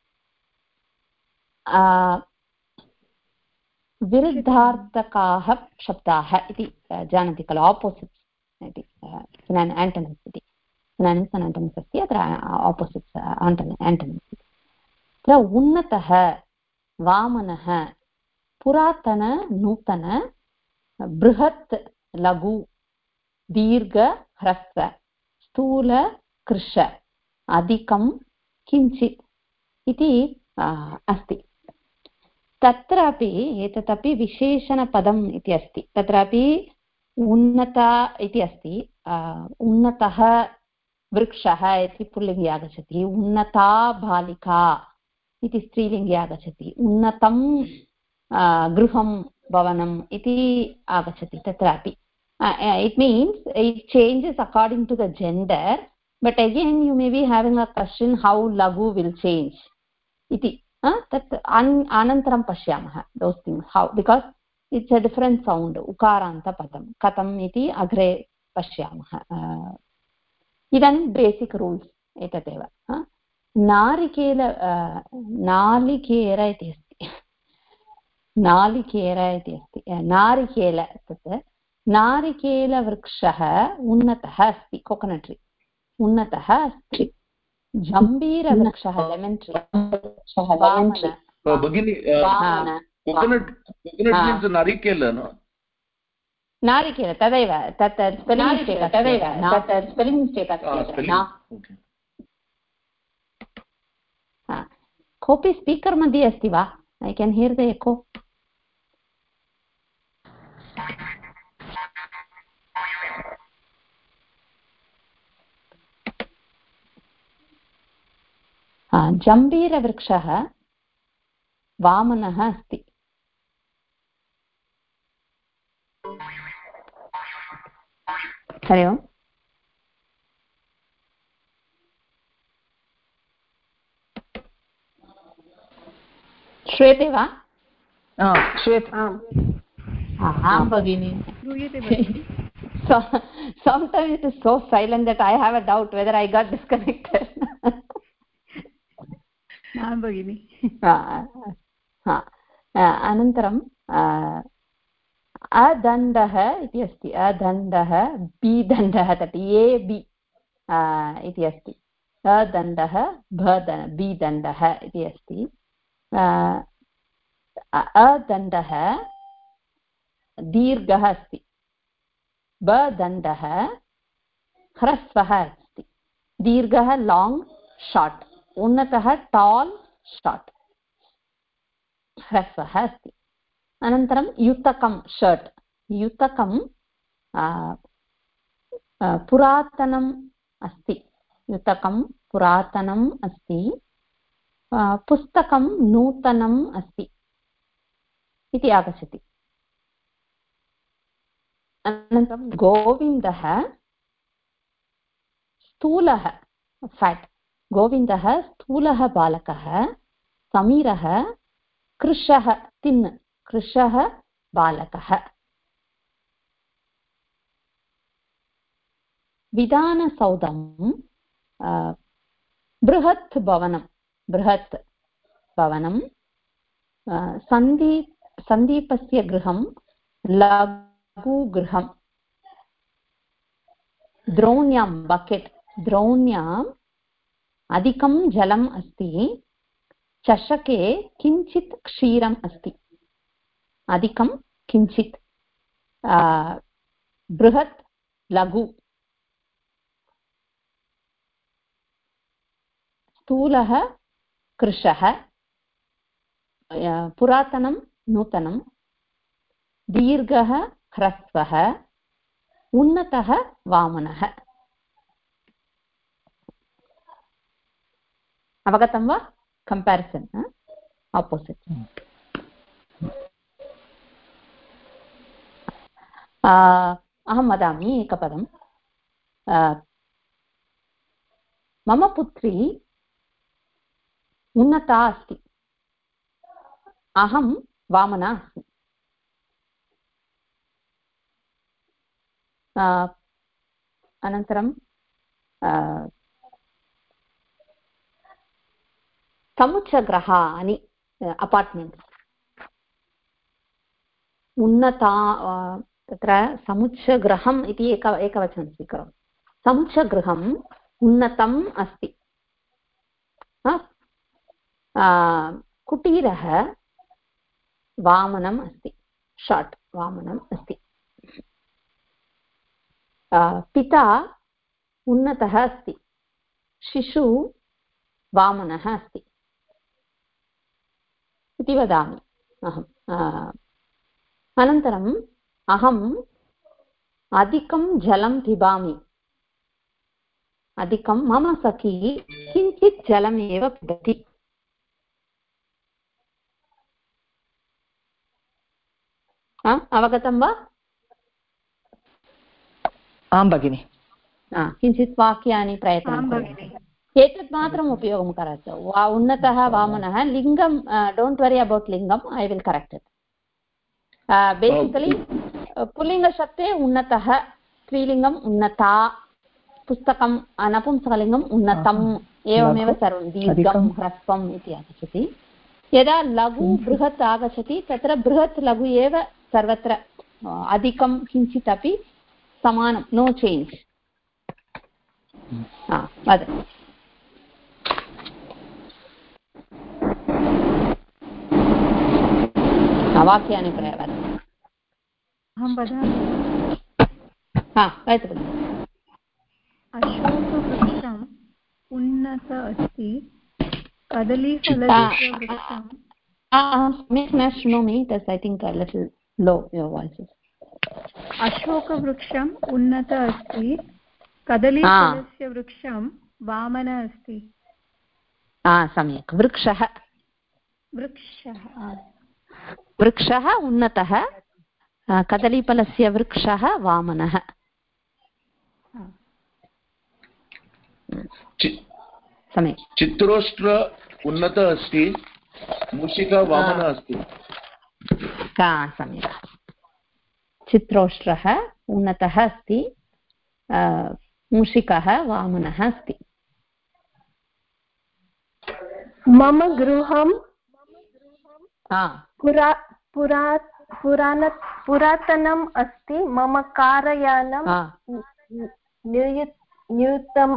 विरुद्धार्थकाः शब्दाः इति जानन्ति खलु आपोसिट्स् इति एण्टनिम्स् इति सिनोनिम्स् अण्ड् एण्टनिम्स् अस्ति अत्र आपोसिट्स् एण्टनिम्स् इति उन्नतः वामनः पुरातन नूतन बृहत् लघु दीर्घ ह्रस्व स्थूल कृश अधिकं किञ्चित् इति अस्ति तत्रापि एतदपि विशेषणपदम् इति अस्ति तत्रापि उन्नता इति अस्ति उन्नतः वृक्षः इति पुल्लिङ्गे आगच्छति उन्नता बालिका इति स्त्रीलिङ्गे आगच्छति उन्नतं गृहं भवनम् इति आगच्छति तत्रापि it means it changes according to the gender but again you may be having a question how लघु विल् चेञ्ज् इति तत् अनन्तरं पश्यामः those things how because it's a different sound उकारान्तपदं कथम् इति अग्रे पश्यामः इदानीं बेसिक् रूल्स् एतदेव नारिकेल नालिकेर इति अस्ति नालिकेर इति अस्ति नारिकेल तत् नारिकेलवृक्षः उन्नतः अस्ति कोकोनट् ट्री उन्नतः अस्ति जम्बीरवृक्षः लेमन् ट्री भगिनी कोकोनट् कोकोनट् मीन्स् नारिकेल नारिकेल तदेव तत् स्पेलिङ्ग् मिस्टेक् तदेव तत् स्पेलिङ्ग् मिस्टेक् अस्ति कोऽपि स्पीकर् मध्ये अस्ति वा ऐ केन् हियर् द एको जम्बीरवृक्षः वामनः अस्ति हरि ओम् श्रूयते वा श्रूयते आं भगिनि sometimes it is so silent that I have a doubt whether I got disconnected आं भगिनि अनन्तरं अदण्डः इति अस्ति अदण्डः बि दण्डः तत् ए बि इति अस्ति अदण्डः भ बि दण्डः इति अस्ति अदण्डः दीर्घः अस्ति, बदण्डः ह्रस्वः अस्ति, दीर्घः लाङ्ग् शार्ट्, उन्नतः टाल् शार्ट्, ह्रस्वः अस्ति। अनन्तरं युतकं शर्ट्, युतकं पुरातनम् अस्ति, युतकं पुरातनम् अस्ति, पुस्तकं नूतनम् अस्ति इति आगच्छति। अनन्तरं गोविन्दः स्थूलः फैट्, गोविन्दः स्थूलः बालकः, समीरः कृशः तिन्, कृशः बालकः। विधानसौधं बृहत् भवनं, बृहत् भवनं, सन्दी सन्दीपस्य गृहं लघुगृहं, द्रोण्यां बकेट्, द्रोण्याम् अधिकं जलम् अस्ति, चषके किञ्चित् क्षीरम् अस्ति, अधिकं किञ्चित्, बृहत् लघु, स्थूलः कृशः, पुरातनं नूतनं, दीर्घः ह्रस्वः, उन्नतः वामनः। अवगतं वा? Comparison opposite. अहं वदामि एकपदं। मम पुत्री उन्नता अस्ति, अहं वामना अस्मि। अनन्तरं समुच्चगृहाणि अपार्ट्मेण्ट्स्, उन्नता, तत्र समुच्चगृहम् इति एक एकवचनं स्वीकरोमि। समुच्चगृहम् उन्नतम् अस्ति, कुटीरः वामनम् अस्ति, शार्ट् वामनम् अस्ति। पिता उन्नतः अस्ति, शिशु वामनः अस्ति इति वदामि अहम्। अनन्तरम् अहम् अधिकं जलं पिबामि, अधिकं, मम सखी किञ्चित् जलमेव पिबति। अवगतं वा? आं भगिनि। किञ्चित् वाक्यानि प्रयत्नं करोतु, एतत् मात्रम् उपयोगं करोतु। वा उन्नतः वामनः, लिङ्गं डोण्ट् वरी अबौट् लिङ्गम्, I will correct it. Basically पुल्लिङ्गशब्दे उन्नतः, स्त्रीलिङ्गम् उन्नता, पुस्तकं नपुंसकलिङ्गम् उन्नतम्, एवमेव सर्वं दीर्घं ह्रस्वम् इति आगच्छति। यदा लघु बृहत् आगच्छति तत्र बृहत् लघु एव सर्वत्र, अधिकं किञ्चित् अपि समानं, नो चेञ्ज्। वद। वाक्यानि प्रयवद। अहं वदामि। अशोकवृक्षम् उन्नत अस्ति, कदलीफलस्य वृक्षं सम्यक् न शृणोमि, thus I think a little low your voice is. अशोकवृक्षम् उन्नत अस्ति, कदलीफलस्य वृक्षं वामन अस्ति। सम्यक्, वृक्षः वृक्षः वृक्षः उन्नतः, कदलीफलस्य वृक्षः वामनः। सम्यक्। चित्रोष्ट्र उन्नत अस्ति, मूषिका वामनः अस्ति। सम्यक्, चित्रोष्ट्रः उन्नतः अस्ति, मूषिकः वामनः अस्ति। मम गृहं पुरा पुरा पुरान पुरातनम् अस्ति, मम कारयानं न्यूतम्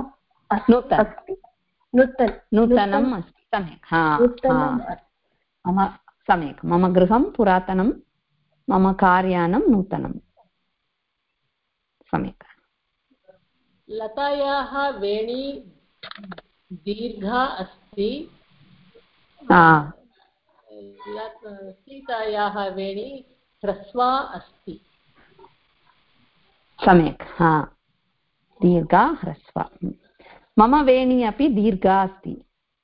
अस्ति, नूतन नूतनम् अस्ति। सम्यक्। मम सम्यक् मम गृहं पुरातनं मम कार्यानं नूतनं सम्यक् लतायाः वेणी दीर्घा अस्ति सीतायाः वेणी ह्रस्वा अस्ति सम्यक् हा दीर्घा ह्रस्वा मम वेणी अपि दीर्घा अस्ति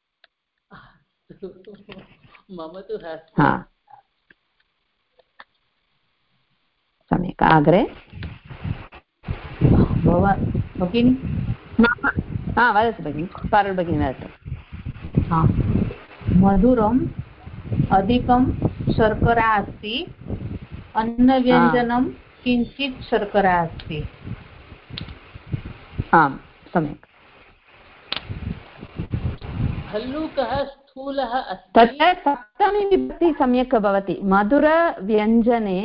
मम तु ह्रस्वा सम्यक् अग्रे भगिनी हा वदतु भगिनि पारुल् भगिनी वदतु हा मधुरम् अधिकं शर्करा अस्ति अन्नव्यञ्जनं किञ्चित् शर्करा अस्ति आम् सम्यक् भल्लूकः स्थूलः अस्ति तत्र सप्तमी विभक्ति सम्यक् भवति मधुरव्यञ्जने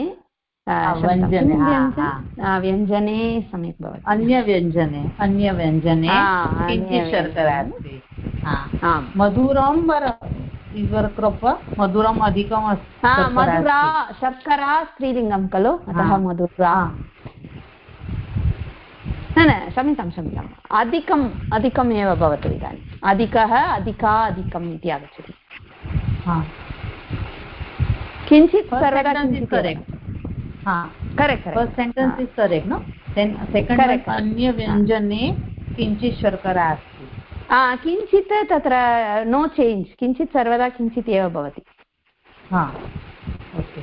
व्यञ्जने सम्यक् भवति अन्यव्यञ्जने अन्यव्यञ्जने किञ्चित् शर्करा अस्ति मधुरं इवर कृप मधुरम् अधिकम् अस्ति मधुरा शर्करा स्त्रीलिङ्गं खलु अतः मधुरा न न क्षम्यतां क्षम्यताम् अधिकम् अधिकम् एव भवतु इदानीम् अधिकः अधिका अधिकम् इति आगच्छति किञ्चित् सर्वदा correct correct first sentence is correct no then second correct अन्यव्यञ्जने किञ्चित् शर्करा अस्ति किञ्चित् तत्र नो चेञ्ज् किञ्चित् सर्वदा किञ्चित् एव भवति ओके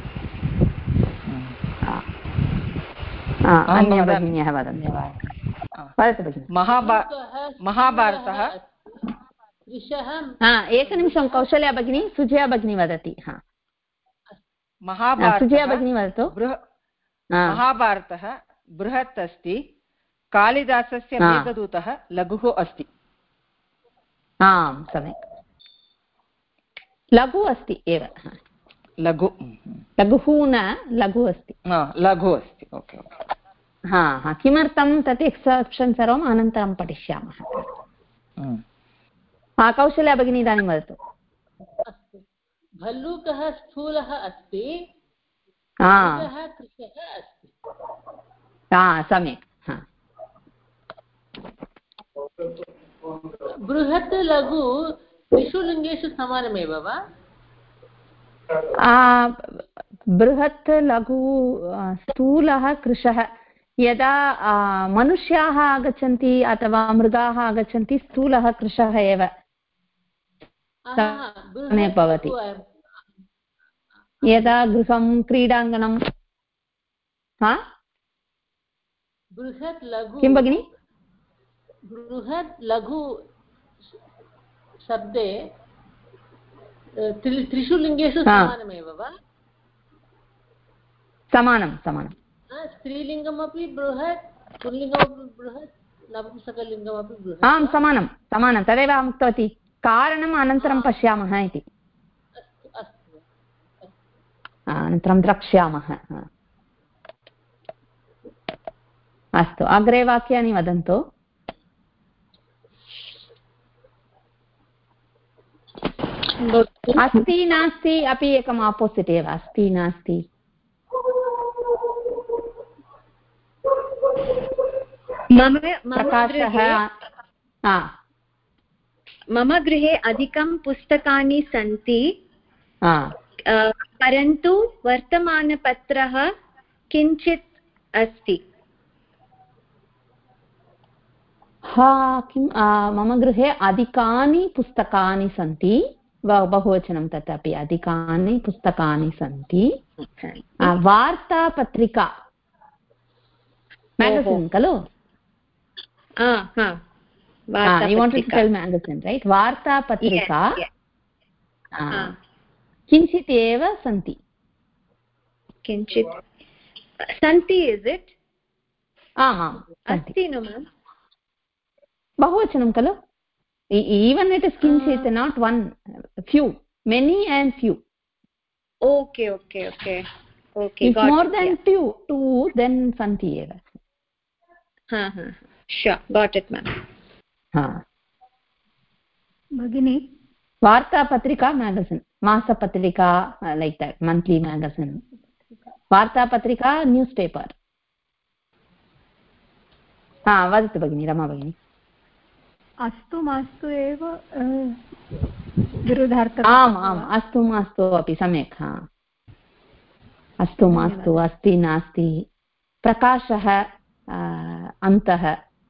अन्य भगिन्यः वदन्ति वदतु भगिनि महाभारतः एकनिमिषं कौशल्या भगिनी सुजया भगिनी वदति सुजया भगिनी वदतु महाभारतः बृहत् अस्ति कालिदासस्य मेघदूतः लघुः अस्ति आम् सम्यक् लघु अस्ति एव लघु लघुः न लघु अस्ति लघु अस्ति ओके हा हा किमर्थं तत् एक्सेप्शन् सर्वम् अनन्तरं पठिष्यामः कौशल्या भगिनी इदानीं वदतु अस्तु भल्लूकः स्थूलः अस्ति कृशः अस्ति सम्यक् बृहत् लघु त्रिषु लिङ्गेषु समानमेव वा बृहत् लघु स्थूलः कृशः यदा मनुष्याः आगच्छन्ति अथवा मृगाः आगच्छन्ति स्थूलः कृशः एव सम्यक् भवति यदा गृहं क्रीडाङ्गणं बृहत् लघु किं भगिनि बृहत् लघु शब्दे त्रिषु लिङ्गेषु समानमेव वा समानं समानं स्त्रीलिङ्गमपि बृहत् पुल्लिङ्गमपि बृहत् नपुंसकलिङ्गमपि बृहत् आं समानं समानं तदेव अहम् उक्तवती कारणम् अनन्तरं पश्यामः इति अनन्तरं द्रक्ष्यामः अस्तु अग्रे वाक्यानि वदन्तु अस्ति नास्ति अपि एकम् आपोसिट् एव अस्ति नास्ति मम गृहे अधिकं पुस्तकानि सन्ति परन्तु वर्तमानपत्रः किञ्चित् अस्ति किं मम गृहे अधिकानि पुस्तकानि सन्ति बहुवचनं तदपि अधिकानि पुस्तकानि सन्ति वार्तापत्रिका magazine खलु you want to tell magazine right वार्तापत्रिका किञ्चित् एव सन्ति किञ्चित् सन्ति इस् इट् आमाम् अस्ति नो मैम् बहुवचनं खलु even it is किञ्चित् not one few many and few okay okay okay okay if more than two two then santi eva ha ha sure got it ma'am ha भगिनी वार्ता पत्रिका magazine मासपत्रिका like that monthly magazine वार्तापत्रिका newspaper हा वदतु भगिनि रमा भगिनि अस्तु मास्तु एव विरुद्धार्थः आम् आम् अस्तु मास्तु अपि सम्यक् हा अस्तु मास्तु अस्ति नास्ति प्रकाशः अन्तः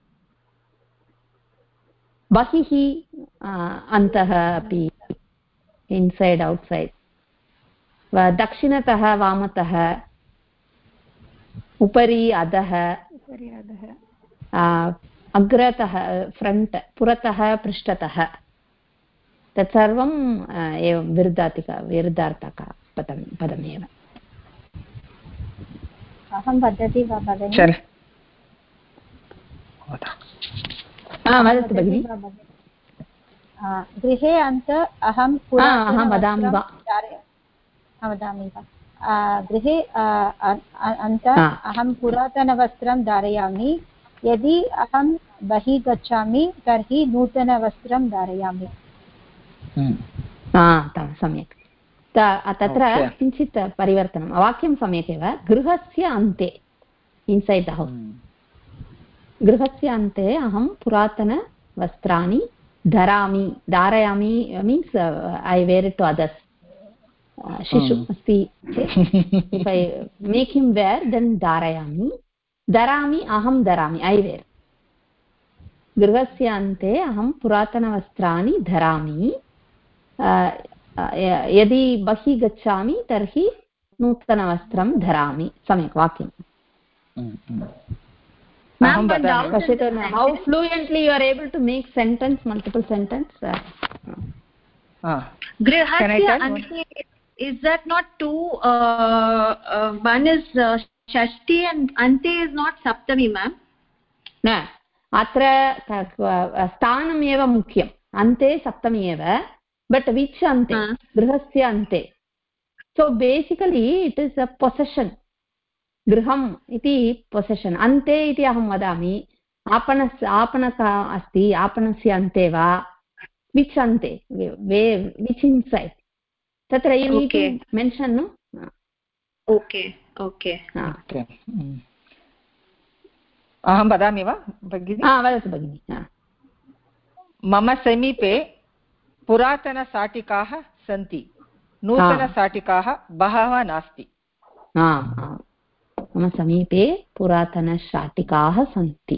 बहिः अन्तः अपि इन्सैड् औट्सैड् दक्षिणतः वामतः उपरि अधः अग्रतः फ्रण्ट् पुरतः पृष्ठतः तत्सर्वं एवं विरुद्धातिक विरुद्धार्थक पदं पदमेव अहं वदति वा भगिनि वदतु भगिनि गृहे अन्त अहं वदामि वा वदामि वा गृहे अन्त अहं पुरातनवस्त्रं धारयामि यदि अहं बहिः गच्छामि तर्हि नूतनवस्त्रं धारयामि सम्यक् तत्र किञ्चित् परिवर्तनं वाक्यं सम्यक् एव गृहस्य अन्ते इन्सैड् द हौस् गृहस्य अन्ते अहं पुरातनवस्त्राणि धरामि धारयामि means I wear it to others शिशु अस्ति if I make him wear then धारयामि धरामि अहं धरामि ऐ वेर् गृहस्य अन्ते अहं पुरातनवस्त्राणि धरामि यदि बहिः गच्छामि तर्हि नूतनवस्त्रं धरामि सम्यक् वाक्यम् how fluently you are able to make sentence multiple sentence grihasya ante is that not two uh, uh, one is uh, shashti and ante is not saptami ma'am na atra sthanam eva mukyam ante saptami eva but which ante uh. grihasya ante so basically it is a possession गृहम् इति पोसेशन् अन्ते इति अहं वदामि आपणस्य आपणः अस्ति आपणस्य अन्ते वा विच् अन्ते विच् इन्सैड् तत्र you need to mention no okay okay अहं वदामि वा भगिनि वदतु भगिनि मम समीपे पुरातनशाटिकाः सन्ति नूतनशाटिकाः बहवः नास्ति मम समीपे पुरातनशाटिकाः सन्ति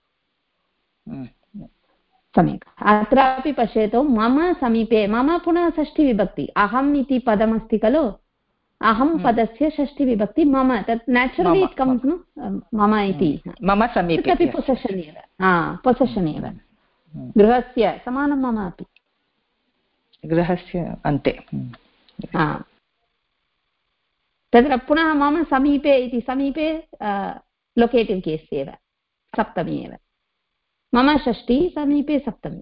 सम्यक् अत्रापि पश्यतु मम समीपे मम पुनः षष्ठीविभक्ति अहम् इति पदमस्ति खलु अहं पदस्य षष्ठीविभक्ति मम तत् नेचुरलि इट् कम्स् नो मम इति मम समीपे तदपि पोसेशन् एव पोसेशन् एव गृहस्य समानं मम अपि गृहस्य अन्ते तत्र पुनः मम समीपे इति समीपे लोकेटिव् केस् एव सप्तमी एव मम षष्ठी समीपे सप्तमी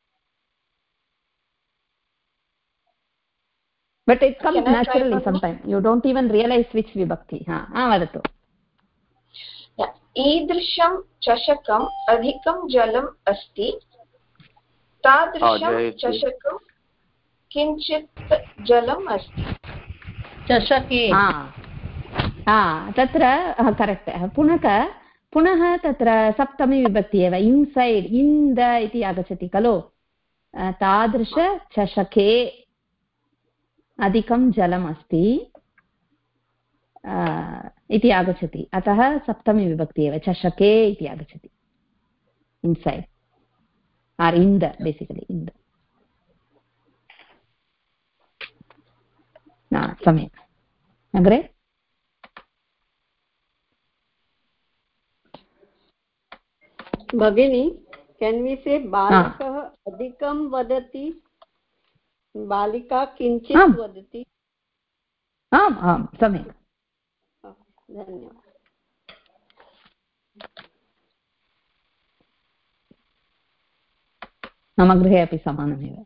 but it comes naturally sometime you don't even realise which विभक्ति हा वदतु ईदृशं चषकम् अधिकं जलम् अस्ति तादृशं चषकं किञ्चित् जलम् अस्ति चषके तत्र करेक्ट् पुनः पुनः तत्र सप्तमी विभक्ति एव इन्सैड् इन् द इति आगच्छति खलु तादृशचषके अधिकं जलम् अस्ति इति आगच्छति अतः सप्तमी विभक्ति एव चषके इति आगच्छति inside are in the basically in the सम्यक् अग्रे भगिनी केन् वि से बालकः अधिकं वदति बालिका किञ्चित् वदति आम् आम् सम्यक् धन्यवादः मम गृहे अपि समानमेव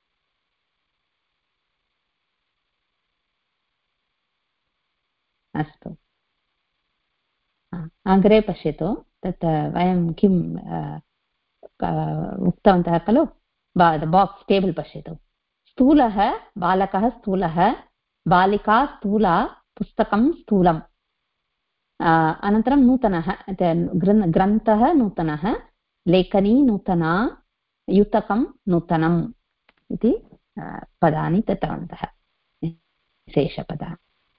अस्तु अग्रे पश्यतु तत् वयं किम् उक्तवन्तः खलु बाक्स् टेबल् पश्यतु स्थूलः बालकः स्थूलः बालिका स्थूला पुस्तकं स्थूलम् अनन्तरं नूतनः ग्रन्थः नूतनः लेखनी नूतना युतकं नूतनम् इति पदानि दत्तवन्तः विशेषपदानि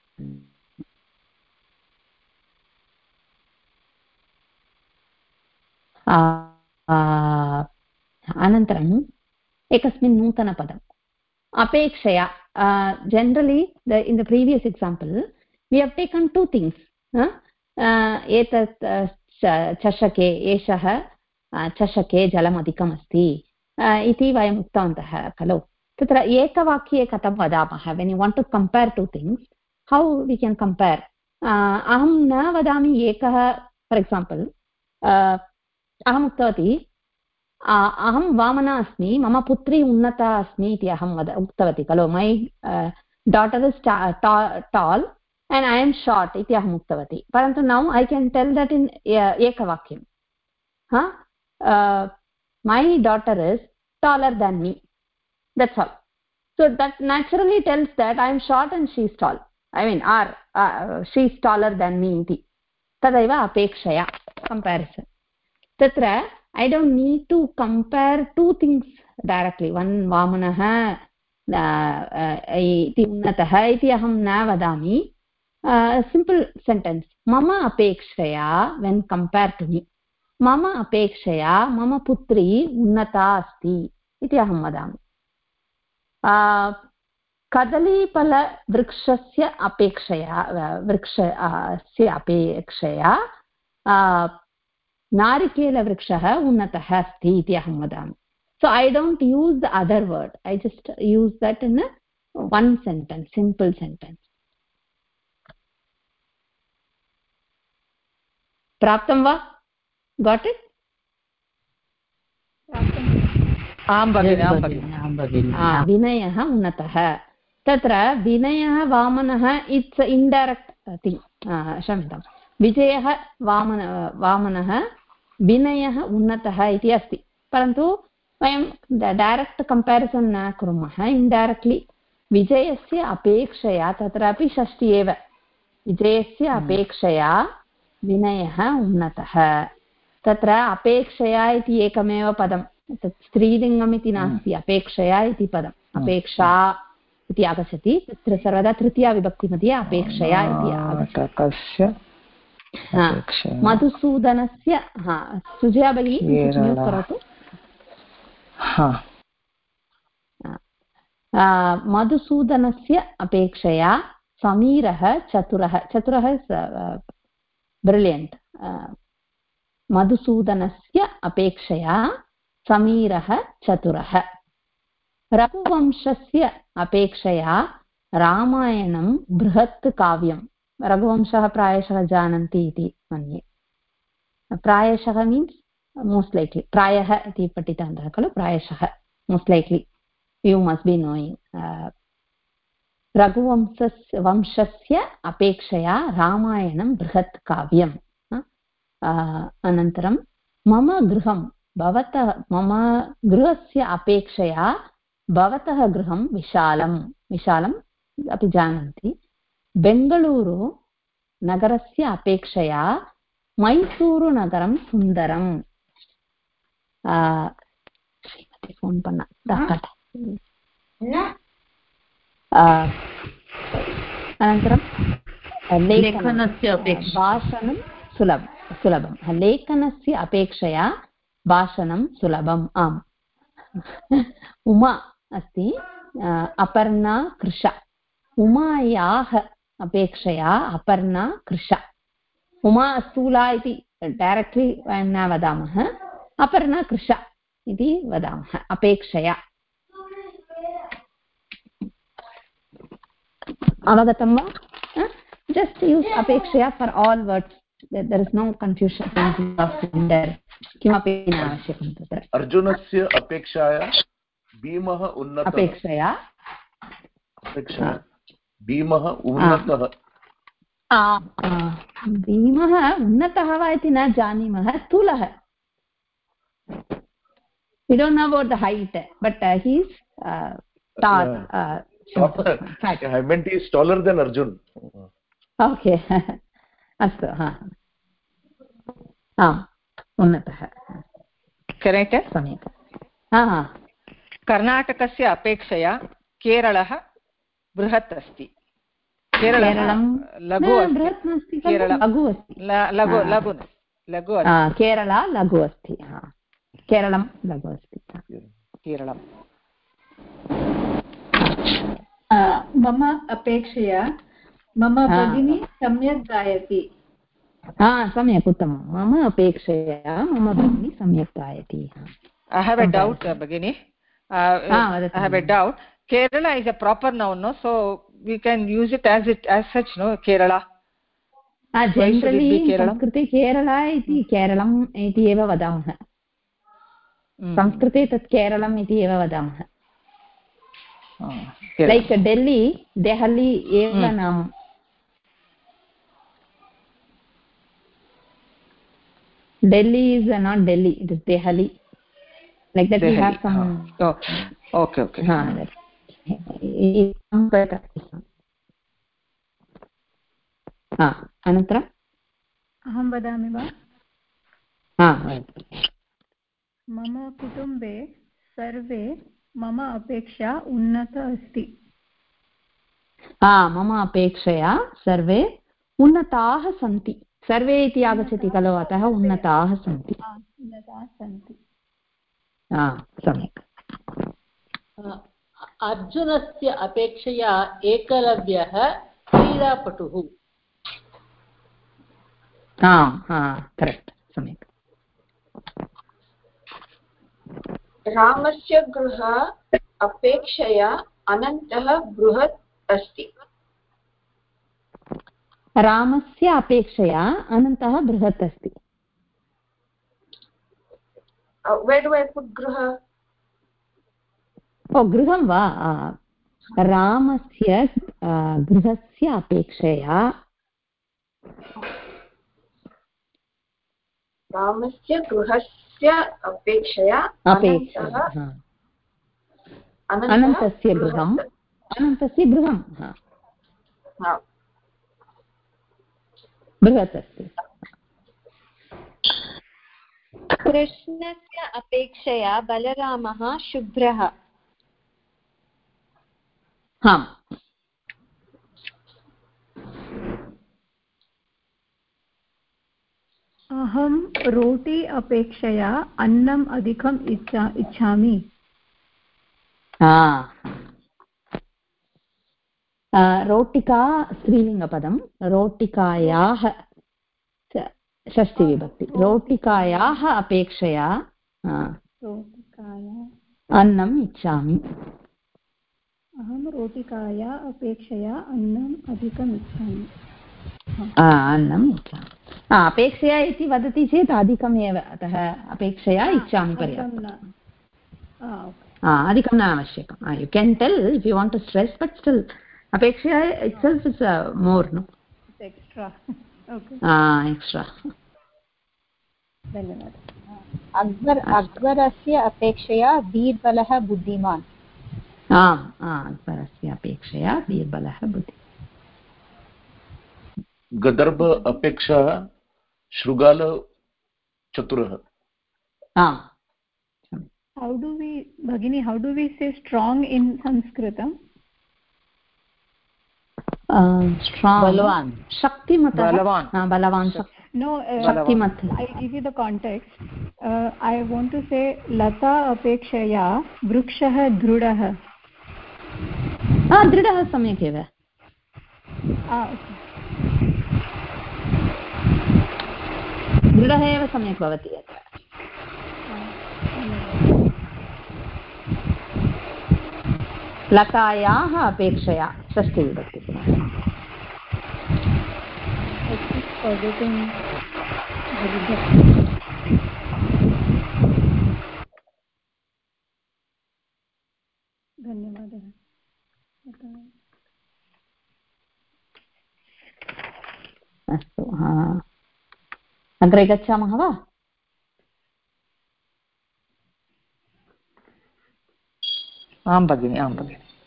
अनन्तरम् एकस्मिन् नूतनपदम् अपेक्षया generally in the previous example we have taken two things एतत् चषके एषः चषके जलम् अधिकम् अस्ति इति वयम् उक्तवन्तः खलु तत्र एकवाक्ये कथं वदामः when you want to compare two things how we can compare अहं न वदामि एकः for example अहम् उक्तवती अहं वामना अस्मि मम पुत्री उन्नता अस्मि इति अहं वद उक्तवती खलु my daughter is tall and I am short iti aham uktavati parantu now I can tell that in uh, ekavakyam huh uh, my daughter is taller than me that's all so that naturally tells that I am short and she is tall I mean or uh, she is taller than me iti tadaiva apekshaya comparison tatra I don't need to compare two things directly one vamanah iti unnatah iti aham na vadami Uh, simple sentence mama apekshaya when compared to me mama apekshaya mama putri unnata asti iti aham vadami uh, kadalipala vrikshasya apekshaya vrikshasya apekshaya uh, narikela vrikshah unnatah asti iti aham vadami so I don't use the other word I just use that in a one sentence simple sentence प्राप्तं वा got it आं भगिनि आं भगिनि विनयः उन्नतः तत्र विनयः वामनः it's indirect thing क्षम्यतां विजयः वामन वामनः विनयः उन्नतः इति अस्ति परन्तु वयं डैरेक्ट् कम्पेरिसन् न कुर्मः इन्डैरेक्ट्लि विजयस्य अपेक्षया तत्रापि षष्ठी एव विजयस्य अपेक्षया विनयः उन्नतः तत्र अपेक्षया इति एकमेव पदं तत् स्त्रीलिङ्गम् इति नास्ति अपेक्षया इति पदम् अपेक्षा इति आगच्छति तत्र सर्वदा तृतीया विभक्तिमध्ये अपेक्षया इति आगच्छति मधुसूदनस्य हा सुजया भगिनी करोतु मधुसूदनस्य अपेक्षया समीरः चतुरः चतुरः ब्रिलियण्ट् मधुसूदनस्य अपेक्षया समीरः चतुरः रघुवंशस्य अपेक्षया रामायणं बृहत् काव्यं रघुवंशः प्रायशः जानन्ति इति मन्ये प्रायशः मीन्स् मोस्ट् लैक्लि प्रायः इति पठितवन्तः खलु प्रायशः most likely you must be knowing रघुवंशस्य वंशस्य अपेक्षया रामायणं बृहत् काव्यम् अनन्तरं मम गृहं भवतः मम गृहस्य अपेक्षया भवतः गृहं विशालं विशालम् अपि जानन्ति बेङ्गळूरु नगरस्य अपेक्षया मैसूरुनगरं सुन्दरम् श्रीमती फोन् पन्ना अनन्तरं लेखनस्य अपेक्षया भाषणं सुलभ सुलभं लेखनस्य अपेक्षया भाषणं सुलभम् आम् उमा अस्ति अपर्णा कृशा उमायाः अपेक्षया अपर्णा कृशा उमा स्थूला इति डैरेक्ट्लि वयं न वदामः अपर्णा कृशा इति वदामः अपेक्षया अवगतं वा जस्ट् यूस् अपेक्षया for all words there is no confusion किमपि न आवश्यकं तत्र अर्जुनस्य अपेक्षया भीमः उन्नतः अपेक्षया अपेक्षया भीमः उन्नतः भीमः उन्नतः वा इति न जानीमः स्थूलः we don't know about the height but uh, he is uh, tall. Uh, I meant he is taller than Arjun. Okay. अस्तु हा आम् उन्नतः करेक्ट् सम्यक् हा हा कर्णाटकस्य अपेक्षया केरलः बृहत् अस्ति केरलं लघु बृहत् नास्ति लघु अस्ति लघु लघु लघु केरला लघु अस्ति केरलं लघु अस्ति केरलं मम अपेक्षया मम भगिनी सम्यक् गायति हा सम्यक् उत्तमं मम अपेक्षया मम भगिनी सम्यक् गायति I have a doubt भगिनी I have a doubt Kerala is a proper noun no so we can use it as it as such no Kerala generally संस्कृते केरला इति केरलम् इति एव वदामः संस्कृते तत् केरलम् इति एव वदामः लैक् डेल्ली देहली एव नाम Delhi is not Delhi, it is Delhi. Like that Delhi. We have some... Oh. Okay, okay. Haan, हाँ, अनन्तरम् अहं वदामि वा हाँ मम कुटुम्बे सर्वे मम अपेक्षा उन्नत अस्ति हाँ मम अपेक्षया सर्वे उन्नताः सन्ति सर्वे इति आगच्छति खलु अतः उन्नताः सन्ति उन्नताः सन्ति सम्यक् अर्जुनस्य अपेक्षया एकलव्यः क्रीडापटुः करेक्ट् सम्यक् रामस्य गृहः अपेक्षया अनन्तः बृहत् अस्ति रामस्य अपेक्षया अनन्तः बृहत् अस्ति where do I put गृह ओ गृहं वा रामस्य गृहस्य अपेक्षया रामस्य गृहस्य अपेक्षया अनन्तस्य गृहम् अनन्तस्य गृहं बृहत् अस्ति कृष्णस्य अपेक्षया बलरामः शुभ्रः हाम् अहं रोटी अपेक्षया अन्नम् अधिकम् इच्छा इच्छामि रोटिका स्त्रीलिङ्गपदं रोटिकायाः षष्ठीविभक्ति रोटिकायाः अपेक्षया अन्नम् इच्छामि अहं रोटिकाया अपेक्षया अन्नम् अधिकम् इच्छामि अन्नम् इच्छामि अपेक्षया इति वदति चेत् अधिकम् एव अतः अपेक्षया इच्छामि पर्याप्तम् अधिकं न आवश्यकं you can tell if you want to stress but still अपेक्षया itself is more no extra extra धन्यवादः अक्बर् अक्बरस्य अपेक्षया बीर्बलः बुद्धिमान् आम् अक्बरस्य अपेक्षया बीर्बलः बुद्धि गदर्भ अपेक्षा शृगाल चतुरः आम् how do we bhagini how do we say strong in sanskritam uh, strong balavan shaktimatah balavan ha balavan no uh, shaktimat I give you the context uh, I want to say lata apekshaya vrukshah dhrudah ha dhrudah samyak eva ah okay दृढः एव सम्यक् भवति अत्र लतायाः अपेक्षया षष्ठीविभक्ति धन्यवादः अस्तु अग्रे गच्छामः वा आं भगिनि आं भगिनि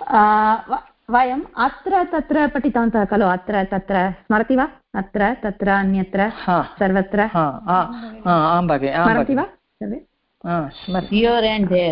वयम् अत्र तत्र पठितवन्तः खलु अत्र तत्र स्मरति वा अत्र तत्र अन्यत्र सर्वत्र स्मरति वा सर्वे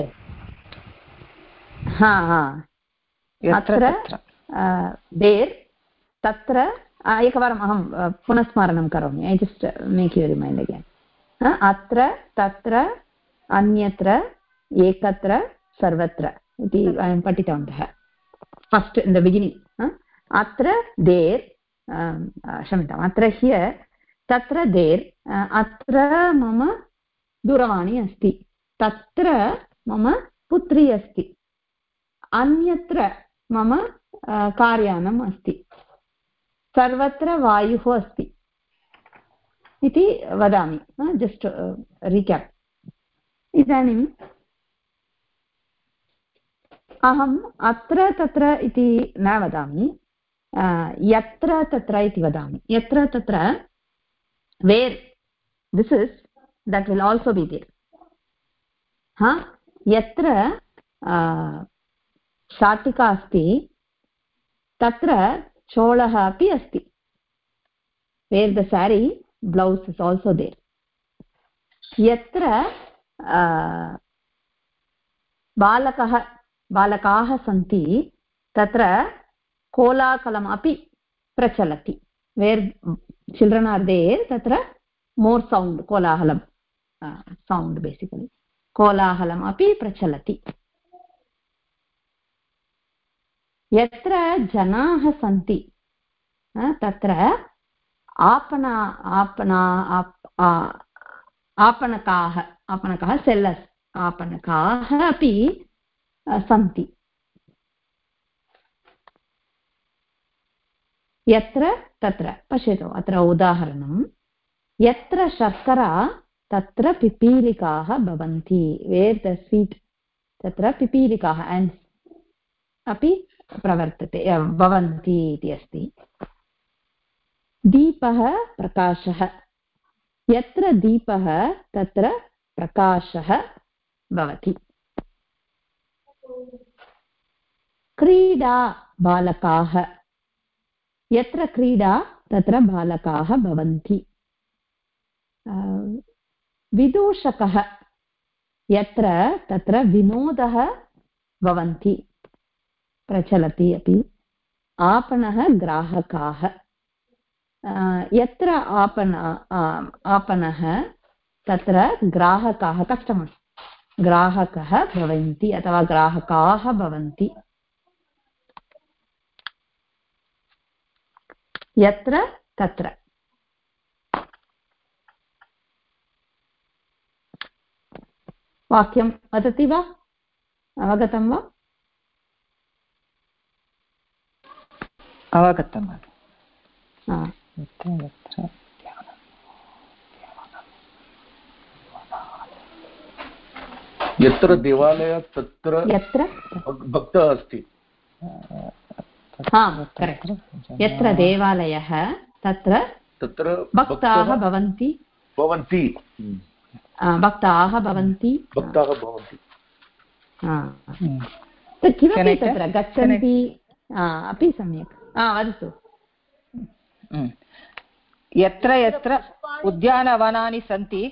हा हा अत्र देर् तत्र एकवारम् अहं पुनः स्मरणं करोमि I just make you remind again अत्र तत्र अन्यत्र एकत्र सर्वत्र इति वयं पठितवन्तः फस्ट् इन् द बिगिनिङ्ग् अत्र देर् क्षम्यताम् अत्र ह्यर् तत्र देर् अत्र मम दूरवाणी अस्ति तत्र मम पुत्री अस्ति अन्यत्र मम कार्यानम् अस्ति सर्वत्र वायुः अस्ति इति वदामि जस्ट् रीकेप् इदानीम् अहम् अत्र तत्र इति न वदामि यत्र तत्र इति वदामि यत्र तत्र where this is that will also be there हा यत्र शाटिका अस्ति तत्र चोलः अपि अस्ति where the sari blouse is also there यत्र बालकः बालकाः सन्ति तत्र कोलाहलम् अपि प्रचलति वेर् चिल्ड्रन् आर् देर् तत्र मोर् सौण्ड् कोलाहलं सौण्ड् बेसिकलि कोलाहलम् अपि प्रचलति यत्र जनाः सन्ति तत्र आपणा आपणा आपणकाः आपणकाः सेल्लर्स् आपणकाः अपि सन्ति यत्र तत्र पश्यतु अत्र उदाहरणं यत्र शर्करा तत्र पिपीलिकाः भवन्ति वेर् द स्वीट् तत्र पिपीलिकाः एण्ड् अपि प्रवर्तते भवन्ति इति अस्ति दीपः प्रकाशः यत्र दीपः तत्र प्रकाशः भवति क्रीडा बालकाः यत्र क्रीडा तत्र बालकाः भवन्ति विदूषकः यत्र तत्र विनोदः भवन्ति प्रचलति अपि आपणः ग्राहकाः यत्र आपण आपणः तत्र ग्राहकाः कस्टमर्स् ग्राहकः भवन्ति अथवा ग्राहकाः भवन्ति यत्र तत्र वाक्यं वदति वा अवगतं वा अवगतं यत्र देवालयः तत्र यत्र भक्तः अस्ति यत्र देवालयः तत्र तत्र भक्ताः भवन्ति भवन्ति भक्ताः भवन्ति भक्ताः भवन्ति किमपि तत्र गच्छन्ति अपि सम्यक् वदतु यत्र यत्र उद्यानवनानि सन्ति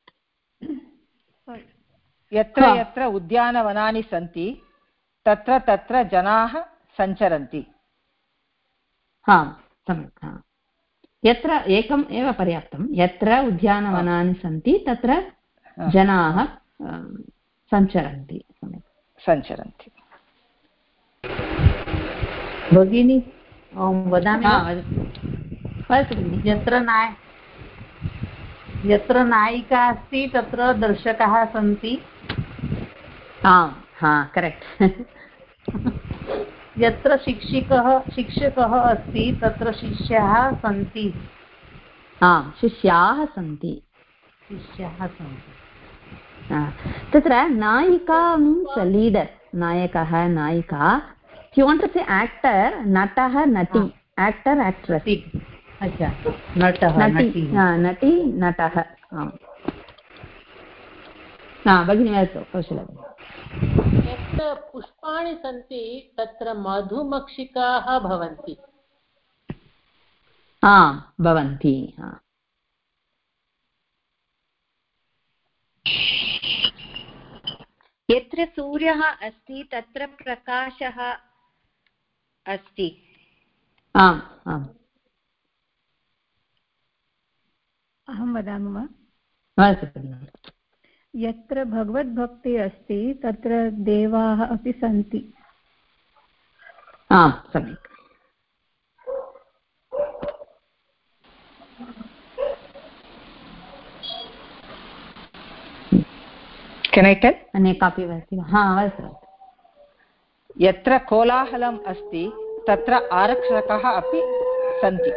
यत्र यत्र उद्यानवनानि सन्ति तत्र तत्र जनाः सञ्चरन्ति हा सम्यक् यत्र एकम् एव पर्याप्तं यत्र उद्यानवनानि सन्ति तत्र जनाः सञ्चरन्ति सम्यक् सञ्चरन्ति भगिनी अहं वदामि यत्र नाय यत्र नायिका अस्ति तत्र दर्शकाः सन्ति आम् हा करेक्ट् यत्र शिक्षकः शिक्षकः अस्ति तत्र शिष्याः सन्ति आम् शिष्याः सन्ति शिष्याः सन्ति तत्र नायिका मीन्स् लीडर् नायकः नायिका यु वाण्ट् टु से एक्टर् नटः नटी एक्टर् एक्ट्रेस् अच्छा नटः नटी नटी नटः भगिनी वदतु कौशल पुष्पाणि सन्ति तत्र मधुमक्षिकाः भवन्ति भवन्ति यत्र सूर्यः अस्ति तत्र प्रकाशः अस्ति आम् आम् अहं वदामि वा वदतु यत्र भगवद्भक्तिः अस्ति तत्र देवाः अपि सन्ति आम् सम्यक् Can I tell? अन्ये कापि वदति वा वदतु यत्र कोलाहलम् अस्ति तत्र आरक्षकाः अपि सन्ति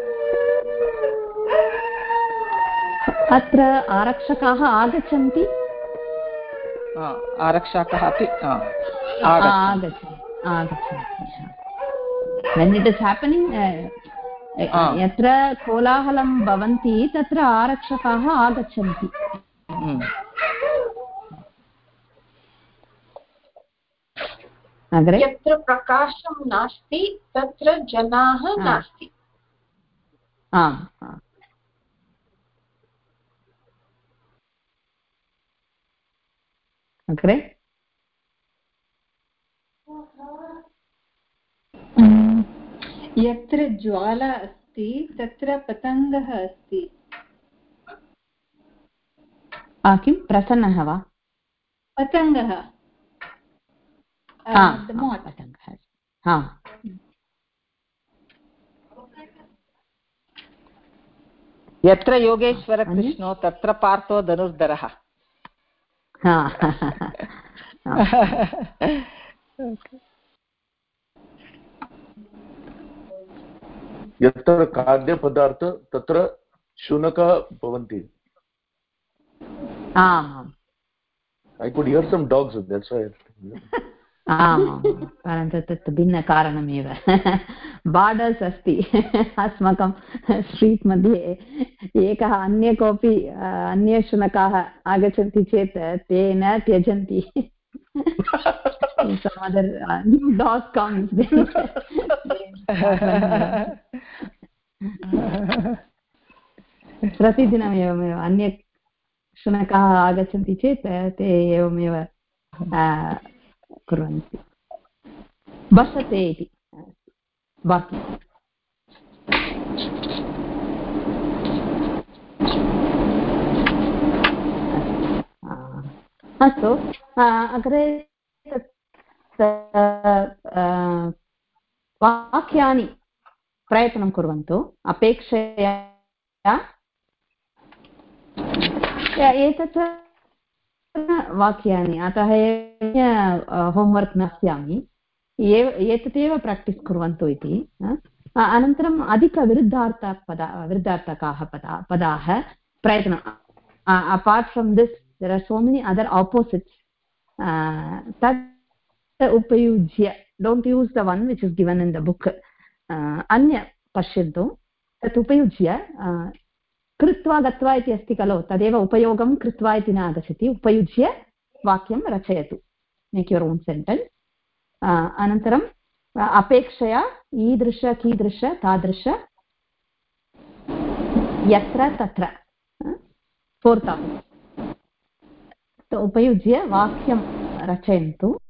अत्र आरक्षकाः आगच्छन्ति आरक्षकाः अपि आगच्छन्ति when it is happening यत्र कोलाहलं भवन्ति तत्र आरक्षकाः आगच्छन्ति अग्रे यत्र प्रकाशं नास्ति तत्र जनाः नास्ति आम् अग्रे यत्र ज्वाला अस्ति तत्र पतङ्गः अस्ति किं प्रसन्नः वा पतङ्गः पतङ्गः यत्र योगेश्वरकृष्णो तत्र पार्थो धनुर्धरः यत्र खाद्यपदार्थ तत्र शुनकः भवन्ति I could hear some dogs, that's why. आम् परन्तु तत् भिन्नकारणमेव बार्डर्स् अस्ति अस्माकं स्ट्रीट् मध्ये एकः अन्य कोऽपि अन्ये शुनकाः आगच्छन्ति चेत् ते न त्यजन्ति some other uh, new dog comes प्रतिदिनम् एवमेव अन्य शुनकाः आगच्छन्ति चेत् ते एवमेव कुर्वन्ति बसते इति बाकी अस्तु अग्रे वाक्यानि प्रयत्नं कुर्वन्तु अपेक्षया एतत् वाक्यानि अतः होम्वर्क् दास्यामि एतदेव प्राक्टिस् कुर्वन्तु इति अनन्तरम् अधिकविरुद्धार्थपदा विरुद्धार्थकाः पदा पदाः प्रयत्नम् apart from this there are so many other opposites तत् उपयुज्य don't use the one which is given in the book अन्य पश्यन्तु तत् उपयुज्य कृत्वा गत्वा इति अस्ति खलु तदेव उपयोगं कृत्वा इति न आगच्छति उपयुज्य वाक्यं रचयतु मेक् युर् ओन् सेण्टेन्स् अनन्तरम् अपेक्षया ईदृश कीदृश तादृश यत्र तत्र फोर्त् उपयुज्य वाक्यं रचयन्तु